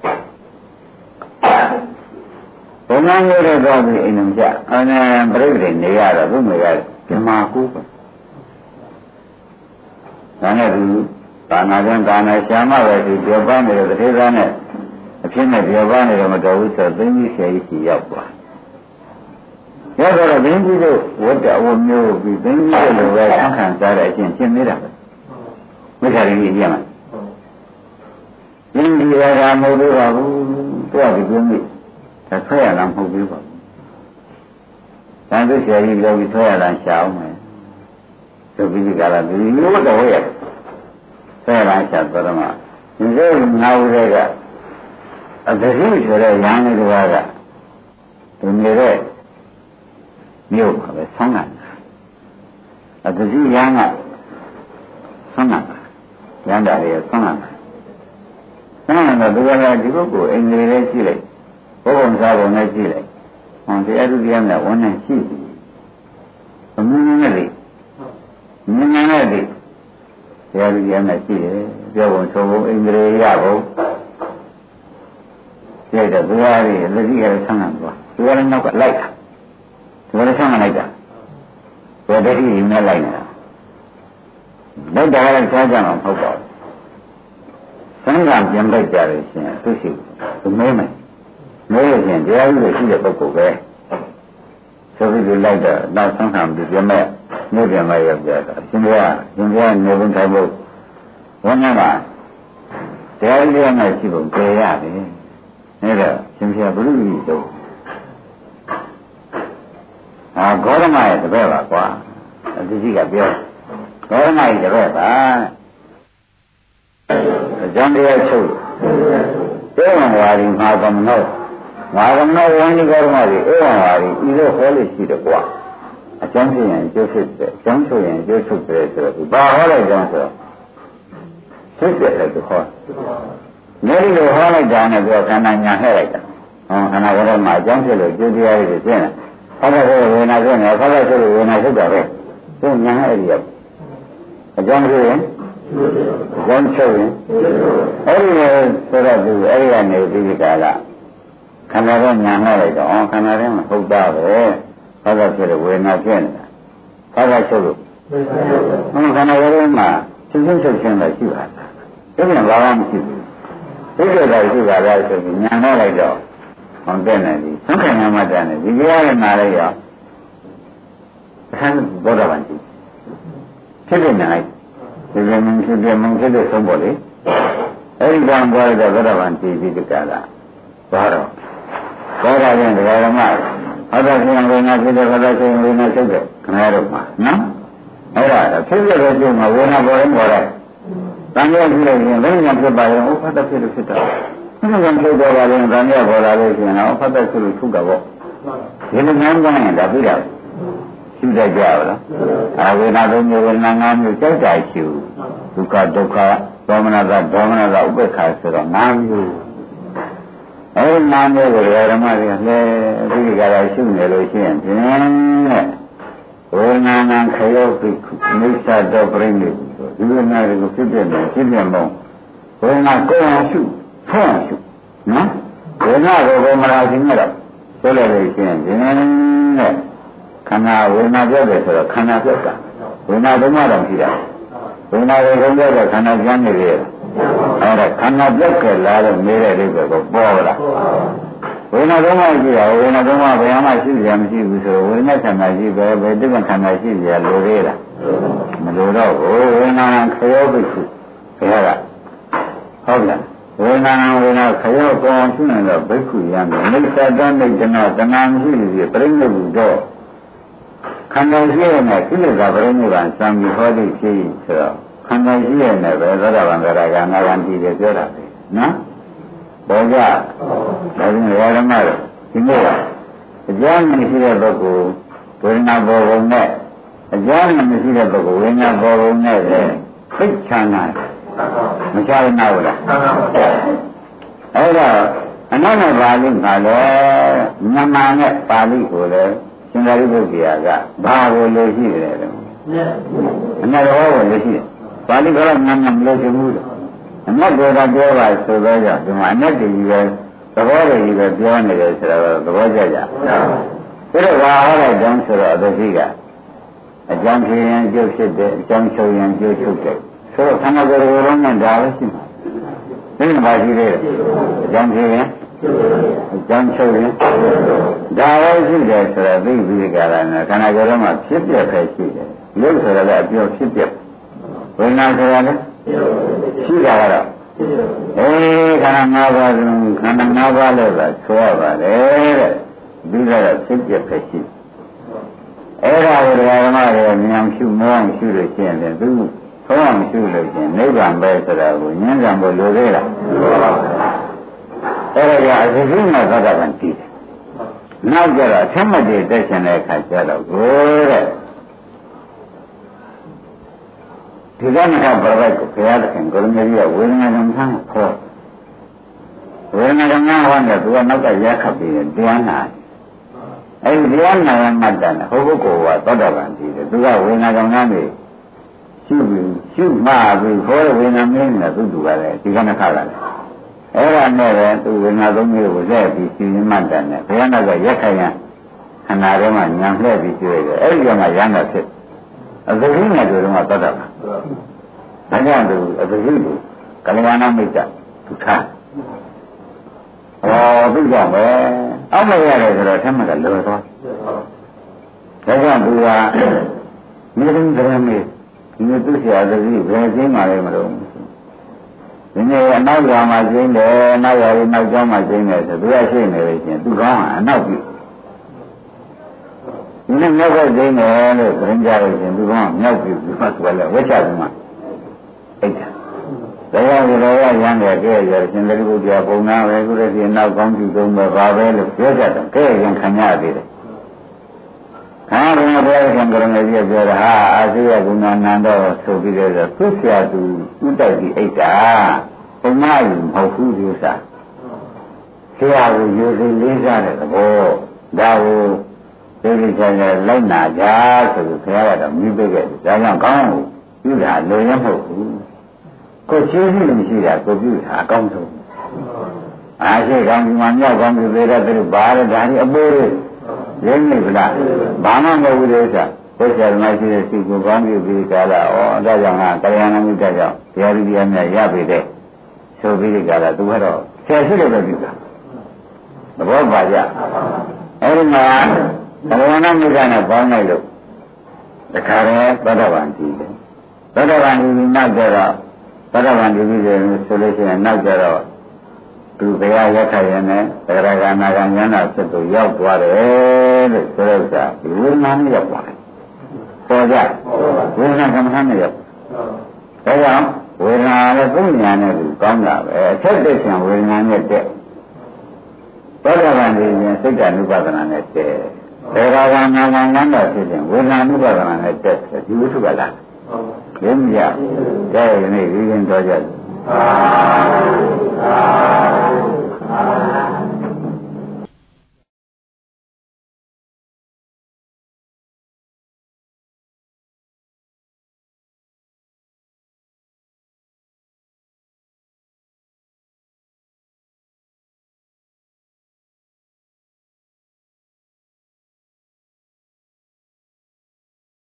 ဘုံနာမျိုးတော့ပြီးအိမ်လုံးကြပြိဋ္ဌိနေရတော့ဘုမေကဓမ္မကူပဲဒါနဲ့သူကာနာကျန်ကာနာရှာမပဲဒီပြောပန်းနေတဲ့တထေသားနဲ့အဖြစ်နဲ့ပြောပန်းနေတော့မတော်ဘူးဆိုသိင်းကြီးဆရာကြီးစီရောက်သွားရောက်တော့သိင်းကြီးတို့ဝတ်တော်ဝမျိုးပြီးသိင်းကြီးတို့လိုပဲဆန်းခံစားတဲ့အချင်းရှင်းနေတာပဲမိစ္ဆာရင်ကြီးပြမှာသိင်းကြီးကမဟုတ်တော့ဘူးသူကဒီကုန်းကြီးဒါဆွဲရလားမဟုတ်ဘူးပေါ့တန်သူဆရာကြီးပြောပြီးဆွဲရလားရှာအောင်မယ်သူပြီးကြလာဒီလိုတော့ဟုတ်ရဲ့ဆွဲရလားရှာတော့မှဒီလိုငါးဦးတွေကအတ္တိဆိုတဲ့ရဟန်းတွေကသူနေတဲ့မြို့ပါပဲဆောင်းတာအတ္တိရဟန်းကဆောင်းတာရဟန်းတာတွေဆောင်းတာဆောင်းတာတော့ဒီကနေ့ဒီပုဂ္ဂိုလ်အင်္ဂလိပ်လေးရှိလိုက်ဘုံစားပုံနဲ့ကြည့်လိုက်ဟောတရားသူတရားနဲ့ဝန်နဲ့ရှိပြီအမှုနဲ့လေမြင်နဲ့လေတရားသူတရားနဲ့ရှိတယ်ပြောပုံဆိုပုံအင်္ဂလိပ်ရပုံကြည့်တော့ဘုရားကြီးလက်ကြီးကလည်းဆန်းတယ်ကွာသူကလည်းနောက်ကလိုက်တာသူကလည်းဆန်းလိုက်တာဘယ်တည်းကြီးနဲ့လိုက်နေတာလက်တော်လည်းကြားကြမှာမဟုတ်ပါဘူးဆန်းကပြန်လိုက်ကြတယ်ရှင်သူရှိသူမဲမယ်မဲရရင်တရားဥပဒေရှိတဲ့ပုဂ္ဂိုလ်ပဲဆိုပြီးလိုက်တော့နောက်ဆန်းခံပြီးပြမဲ့မြို့ပြန်မရောက်ကြတာရှင်ဘုရားနေဘုံထိုင်ဖို့ဝန်ကတရားဥပဒေနဲ့ရှိဖို့ကြေရတယ်အဲ့ဒါရှင်ဘုရားဘုရုကြီးတို့ဂေါရမရဲ့တပည့်ပါကွာအတိကြီးကပြောဂေါရမရဲ့တပည့်ပါအကျမ်းတရားချုပ်ဧဝံဝါရီမဟာကမနောဝါကမနောဝန္ဒီဂေါရမကြီးဧဝံဝါရီဤလိုဟောလို့ရှိတယ်ကွာအကျမ်းဖြစ်ရင်ကျိုးဖြစ်တယ်အကျမ်းဆိုရင်ကျိုးချုပ်တယ်ဆိုတော့ဘာဟောလိုက်ကြဆိုတော့ဖြစ်တယ်လို့ဟောနေလိုဟောလိုက်တာနဲ့ပြောခန္ဓာညာဟဲ့လိုက်တာခန္ဓာကတော့မှအကျမ်းဖြစ်လို့ကျိုးတရားတွေပြင်းတယ်ဟောတဲ့ဝေဒနာပြင်းတယ်ဟောတဲ့ဆိုလို့ဝေဒနာထုတ်တာပဲသူညာဟဲ့ရည်အကျမ်းဖြစ်ရင်ကျမ်းချုပ်ရင်အဲ့ဒီဆိုတော့သူအဲ့ဒီကနေပြီးကြတာခန္ဓာတော့ညာဟဲ့လိုက်တော့ခန္ဓာထဲမှာဟုတ်တာပဲဟောတဲ့ဆိုလို့ဝေဒနာပြင်းတယ်ဟောတဲ့ဆိုလို့ခန္ဓာကတော့မှချင်းချင်းချုပ်ချင်းပဲရှိပါလားဒါပြန်ဘာမှမရှိဘူးဒီလိုတော့ရှိပါလားဆိုပြီးညာဟဲ့လိုက်တော့ဟောတဲ့နေပြီသံဃာနာမတန်နေဒီကြားရနာလိုက်ရောသံဘောဓဘာတိဖြစ်နေနိုင်ဒီလိုမျိုးဖြစ်တဲ့မုံဖြစ်တဲ့ဆုံးပေါ်လေအဲ့ဒီကံပေါ်တဲ့ဘောဓဘာတိဒီကကလာသွားတော့ဘောဓရင်တရားဓမ္မဟောတဲ့ရှင်ဝိညာဉ်ဖြစ်တဲ့ဘောဓရှင်ဝိညာဉ်ချုပ်တဲ့ခဏတော့မှာနော်အဲ့ဒါဖြစ်တဲ့ကျုံမှာဝိညာဉ်ပေါ်ရင်ပေါ်တယ်တန်ရဖြစ်လို့ရင်ဝိညာဉ်ဖြစ်ပါရင်ဥပ္ပတ္တဖြစ်လို့ဖြစ်တာဒီလိုမျိုးထုတ်တော့ပါရင်တန်ရပေါ်လာလို့ရှိရင်ဥပ္ပတ္တဖြစ်လို့ထုတ်တာပေါ့ဒီလိုမျိုးကောင်းရင်ဒါပြီးတော့ရှိတတ်ကြပါလားဝေဒနာသုံးမျိုးဝေဒနာ၅မျိုးကြောက်ကြရှိဒုက္ခဒုက္ခဒေါမနတာဒေါမနတာဥပေက္ခဆိုတော့၅မျိုးအဲဒီ၅မျိုးကိုဓမ္မတွေကလည်းဒီကရာရှိနေလို့ရှိရင်ဖြင့်တဲ့ဝေဒနာနံခယောပိခုမိစ္ဆာတောပရိနိဗ္ဗာန်ဒီလိုနာတွေကိုဖြစ်ပြမယ်ဖြစ်ပြမောဝေဒနာကိုယ်အောင်ရှုဖွင့်အောင်ရှုနော်ဝေဒနာကိုဘယ်မှာသိနေတော့ဆိုလိုက်လို့ရှိရင်ဖြင့်တဲ့ခန္ဓာဝေဒနာပြောတယ်ဆိုတော့ခန္ဓာပြောတာဝေဒနာဘုံမှတော့ရှိတာဝေဒနာကိုဘုံပြောတော့ခန္ဓာကျမ်းနေတယ်အဲ့ဒါခန္ဓာပြောက်ကြလာတော့နေတဲ့လေးကိုပေါ်လာဝေဒနာဘုံမှရှိတာဝေဒနာဘုံမှဘယ်မှရှိကြမရှိဘူးဆိုတော့ဝေဒနာခန္ဓာရှိပဲဘယ်တိမခန္ဓာရှိကြလိုသေးလားမလိုတော့ဘူးဝေဒနာခရောပိခုဘယ်ကဟုတ်လားဝေဒနာခရောကောင်းရှိနေတော့ဘိက္ခုရမယ်မိစ္ဆာတမိတ်တနာတဏှာမရှိဘူးပြိဋိဘုတော့ခန္ဓာရှိရမယ်ကိလေသာပရိနိဗ္ဗာန်စံပြီးဟောသိဖြစ်ဆိုတော့ခန္ဓာရှိရမယ်ပဲသောတာပန်ကရာကနာဂံတည်တယ်ပြောတာပဲနော်ဘောကြဒါပြင်ဓမ္မတို့ဒီနေ့ကအကျမ်းမရှိတဲ့ပုဂ္ဂိုလ်ဝေဒနာဘောဘုံနဲ့အကျမ်းမရှိတဲ့ပုဂ္ဂိုလ်ဝေဒနာဘောဘုံနဲ့လည်းသိချမ်းသာမချဘူးနားဘူးလားအဲ့တော့အနန္တပါဠိမှာလေမြန်မာနဲ့ပါဠိကိုလည်းရှင်သာရိပုတ္တရာကဘာကိုလို့ရှိတယ်လဲအနန္တဘောကိုလို့ရှိတယ်ပါဠိကတော့မြန်မာမလို့ရှိဘူးအနတ်ကိုယ်ကပြောပါဆိုတော့ကြောင့်ဒီမှာအနတ်တည်းကြီးပဲသဘောတည်းကြီးပဲပြောနေတယ်ဆိုတော့သဘောကျကြဒါတော့ဘာဟောလိုက်တုံးဆိုတော့အတသိကအကြောင်းဖြေရင်ကျုပ်ဖြစ်တယ်အကြောင်းချုပ်ရင်ကျုပ်ချုပ်တယ်ဆိုတော့ခန္ဓာကိုယ်ကိုယ်လုံးနဲ့ဒါပဲရှိမှာဒီမှာရှိသေးတယ်အကြောင်းဖြေရင်အကြောင်းချုပ်ရင်ဒါပဲရှိတယ်ဆိုတော့သိပြီးကြတာနဲ့ခန္ဓာကိုယ်လုံးမှာဖြစ်ပြက်ပဲရှိတယ်ရုပ်ဆိုတော့လည်းအပြောဖြစ်ပြက်ဝိညာဉ်ဆိုတော့လည်းရှိတာကတော့ခန္ဓာ၅ပါးခန္ဓာ၅ပါးလို့သာဆိုရပါတယ်တဲ့ပြီးတော့ဖြစ်ပြက်ပဲရှိအဲ့ဒါကိုဓမ္မတွေဉာဏ်ရှုမောအောင်ရှုလို့ရှိရင်လည်းသူသုံးအောင်ရှုလို့ရှိရင်နိဗ္ဗာန်ပဲဆိုတာကိုဉာဏ်ကံဖို့လိုသေးလားအဲ့ဒါကအစည်းနဲ့သတ္တဗံတည်တယ်နောက်ကြတော့အထက်မှတ်တွေတက်ရှင်တဲ့အခါကျတော့ကိုတဲ့ဒီကနေ့ကပြပိုက်ကိုဘုရားသခင်ကိုရမကြီးကဝေဒနာကံဆန်းခေါ်ဝေဒနာကံဟောတယ်သူကနောက်ကရက်ခပ်ပြီးတရားနာအဲ့ဒီတရားနာရမှတ်တယ်ဟိုပုဂ္ဂိုလ်ကသောတာပန်ကြီးတယ်သူကဝေဒနာကံကနေရှုမှားပြီးခေါ်ဝေဒနာမင်းနဲ့သူကလည်းဒီကနေ့ခါလာတယ်အဲ့ဒါနဲ့ပဲသူဝေဒနာသုံးမျိုးကိုလက်ပြီးရှင်းမှတ်တယ်နဲ့ဘုရားနောက်ကရက်ခိုင်ရခန္ဓာထဲမှာညံလှည့်ပြီးရှင်းရတယ်အဲ့ဒီကမှရမ်းတာဖြစ်အသတိနဲ့တို့တော့သောတာပန်ဒါကြောင့်သူအသတိကိုကလျာဏမိတ်္တဒုက္ခသူကြောင့်ပဲအောက်မရတယ်ဆိုတော့ထက်မှကလွယ်သွားဒါကြောင့်သူကမြေရင်းကြမ်းမေးဒီသူဆရာသတိဘယ်ကျင်းမှလဲမလို့ဒီနေ့အနောက်ရွာမှာကျင်းတယ်နောက်ရွာရဲ့နောက်ကျောင်းမှာကျင်းတယ်ဆိုသူကရှိနေလို့ရှိရင်သူကောင်းအနောက်ပြီဒီနေ့မြောက်ကျင်းတယ်လို့ပြင်ကြလို့ရှိရင်သူကောင်းမြောက်ပြီသူကလည်းဝှက်ချပြီးမှအိတ်တာတရားကိုတော့ရမ်းတယ်ကဲရရှင်သေပုတ္တရာပုံနာပဲဆိုတဲ့ဒီနောက်ကောင်းကြည့်သုံးပဲပါပဲလို့ပြောကြတယ်ကဲရင်ခံရသေးတယ်ခါဘုရားဘုရားကံကရမေကြီးပြောတာဟာအာဇိယကုဏနန္ဒောဆိုပြီးတော့သူဆရာသူဥတိုက်ပြီးအိတ်တာပုံနာယူမဟုတ်ဘူးဒီဥစ္စာဆရာကိုယူစီလေးစားတဲ့သဘောဒါကိုသိသိချာချာလိုက်နာကြဆိုပြီးဘုရားကတော့မြည်ပေးခဲ့တယ်ဒါကြောင့်ကောင်းကိုပြုတာလိုရမဟုတ်ဘူးကိုရှိရှိမရှိတာကိုပြုတာအကောင်းဆုံးအားရှိကောင်းဒီမှာမြောက်ကောင်းပြီသေးတဲ့သူဘာလဲဒါဒီအပိုးလေးရင်းနေဗလားဘာမှမဟုတ်ဘူးလေဆိုဘုရားမရှိတဲ့စိတ်ကိုကောင်းပြီပြီးကြလားဩဒါကြောင့်ကတရားနာမှုကြောင့်တရားဒီတရားများရပြီတဲ့ဆိုပြီးကြလားသူကတော့ဆယ်ရှိတယ်ပဲပြုတာသဘောပါကြအဲ့ဒီမှာတရားနာမှုကြောင့်ပေါင်းလိုက်လို့တခါတည်းသောတာပန်ကြည့်တယ်သောတာပန်ဒီနောက်ကြတော့သောတာပန်ဒီပြီးတယ်ဆိုလို့ရှိရင်နောက်ကြတော့သူဘုရားရက်ခရင်နဲ့သရဂါနာကဉာဏ်တော်ဖြစ်သူရောက်သွားတယ်လို့ဆိုတော့ကဒီဝိညာဉ်နဲ့ရောက်သွားတယ်ပေါ်ကြဝိညာဉ်ကမ္မနဲ့ရောက်ဒါကြောင့်ဝေဒနာနဲ့ပုညာနဲ့သူကောင်းတာပဲအချက်တက်ခြင်းဝေဒနာနဲ့တက်သောတာပန်ဒီရင်စိတ်ဓာတ်ဥပဒနာနဲ့တက်သရဂါနာကဉာဏ်တော်ဖြစ်ခြင်းဝေဒနာဥပဒနာနဲ့တက်ဒီဝိသုကလားရင်းကြတဲ့နေ့ဒီရင်တော်ကြ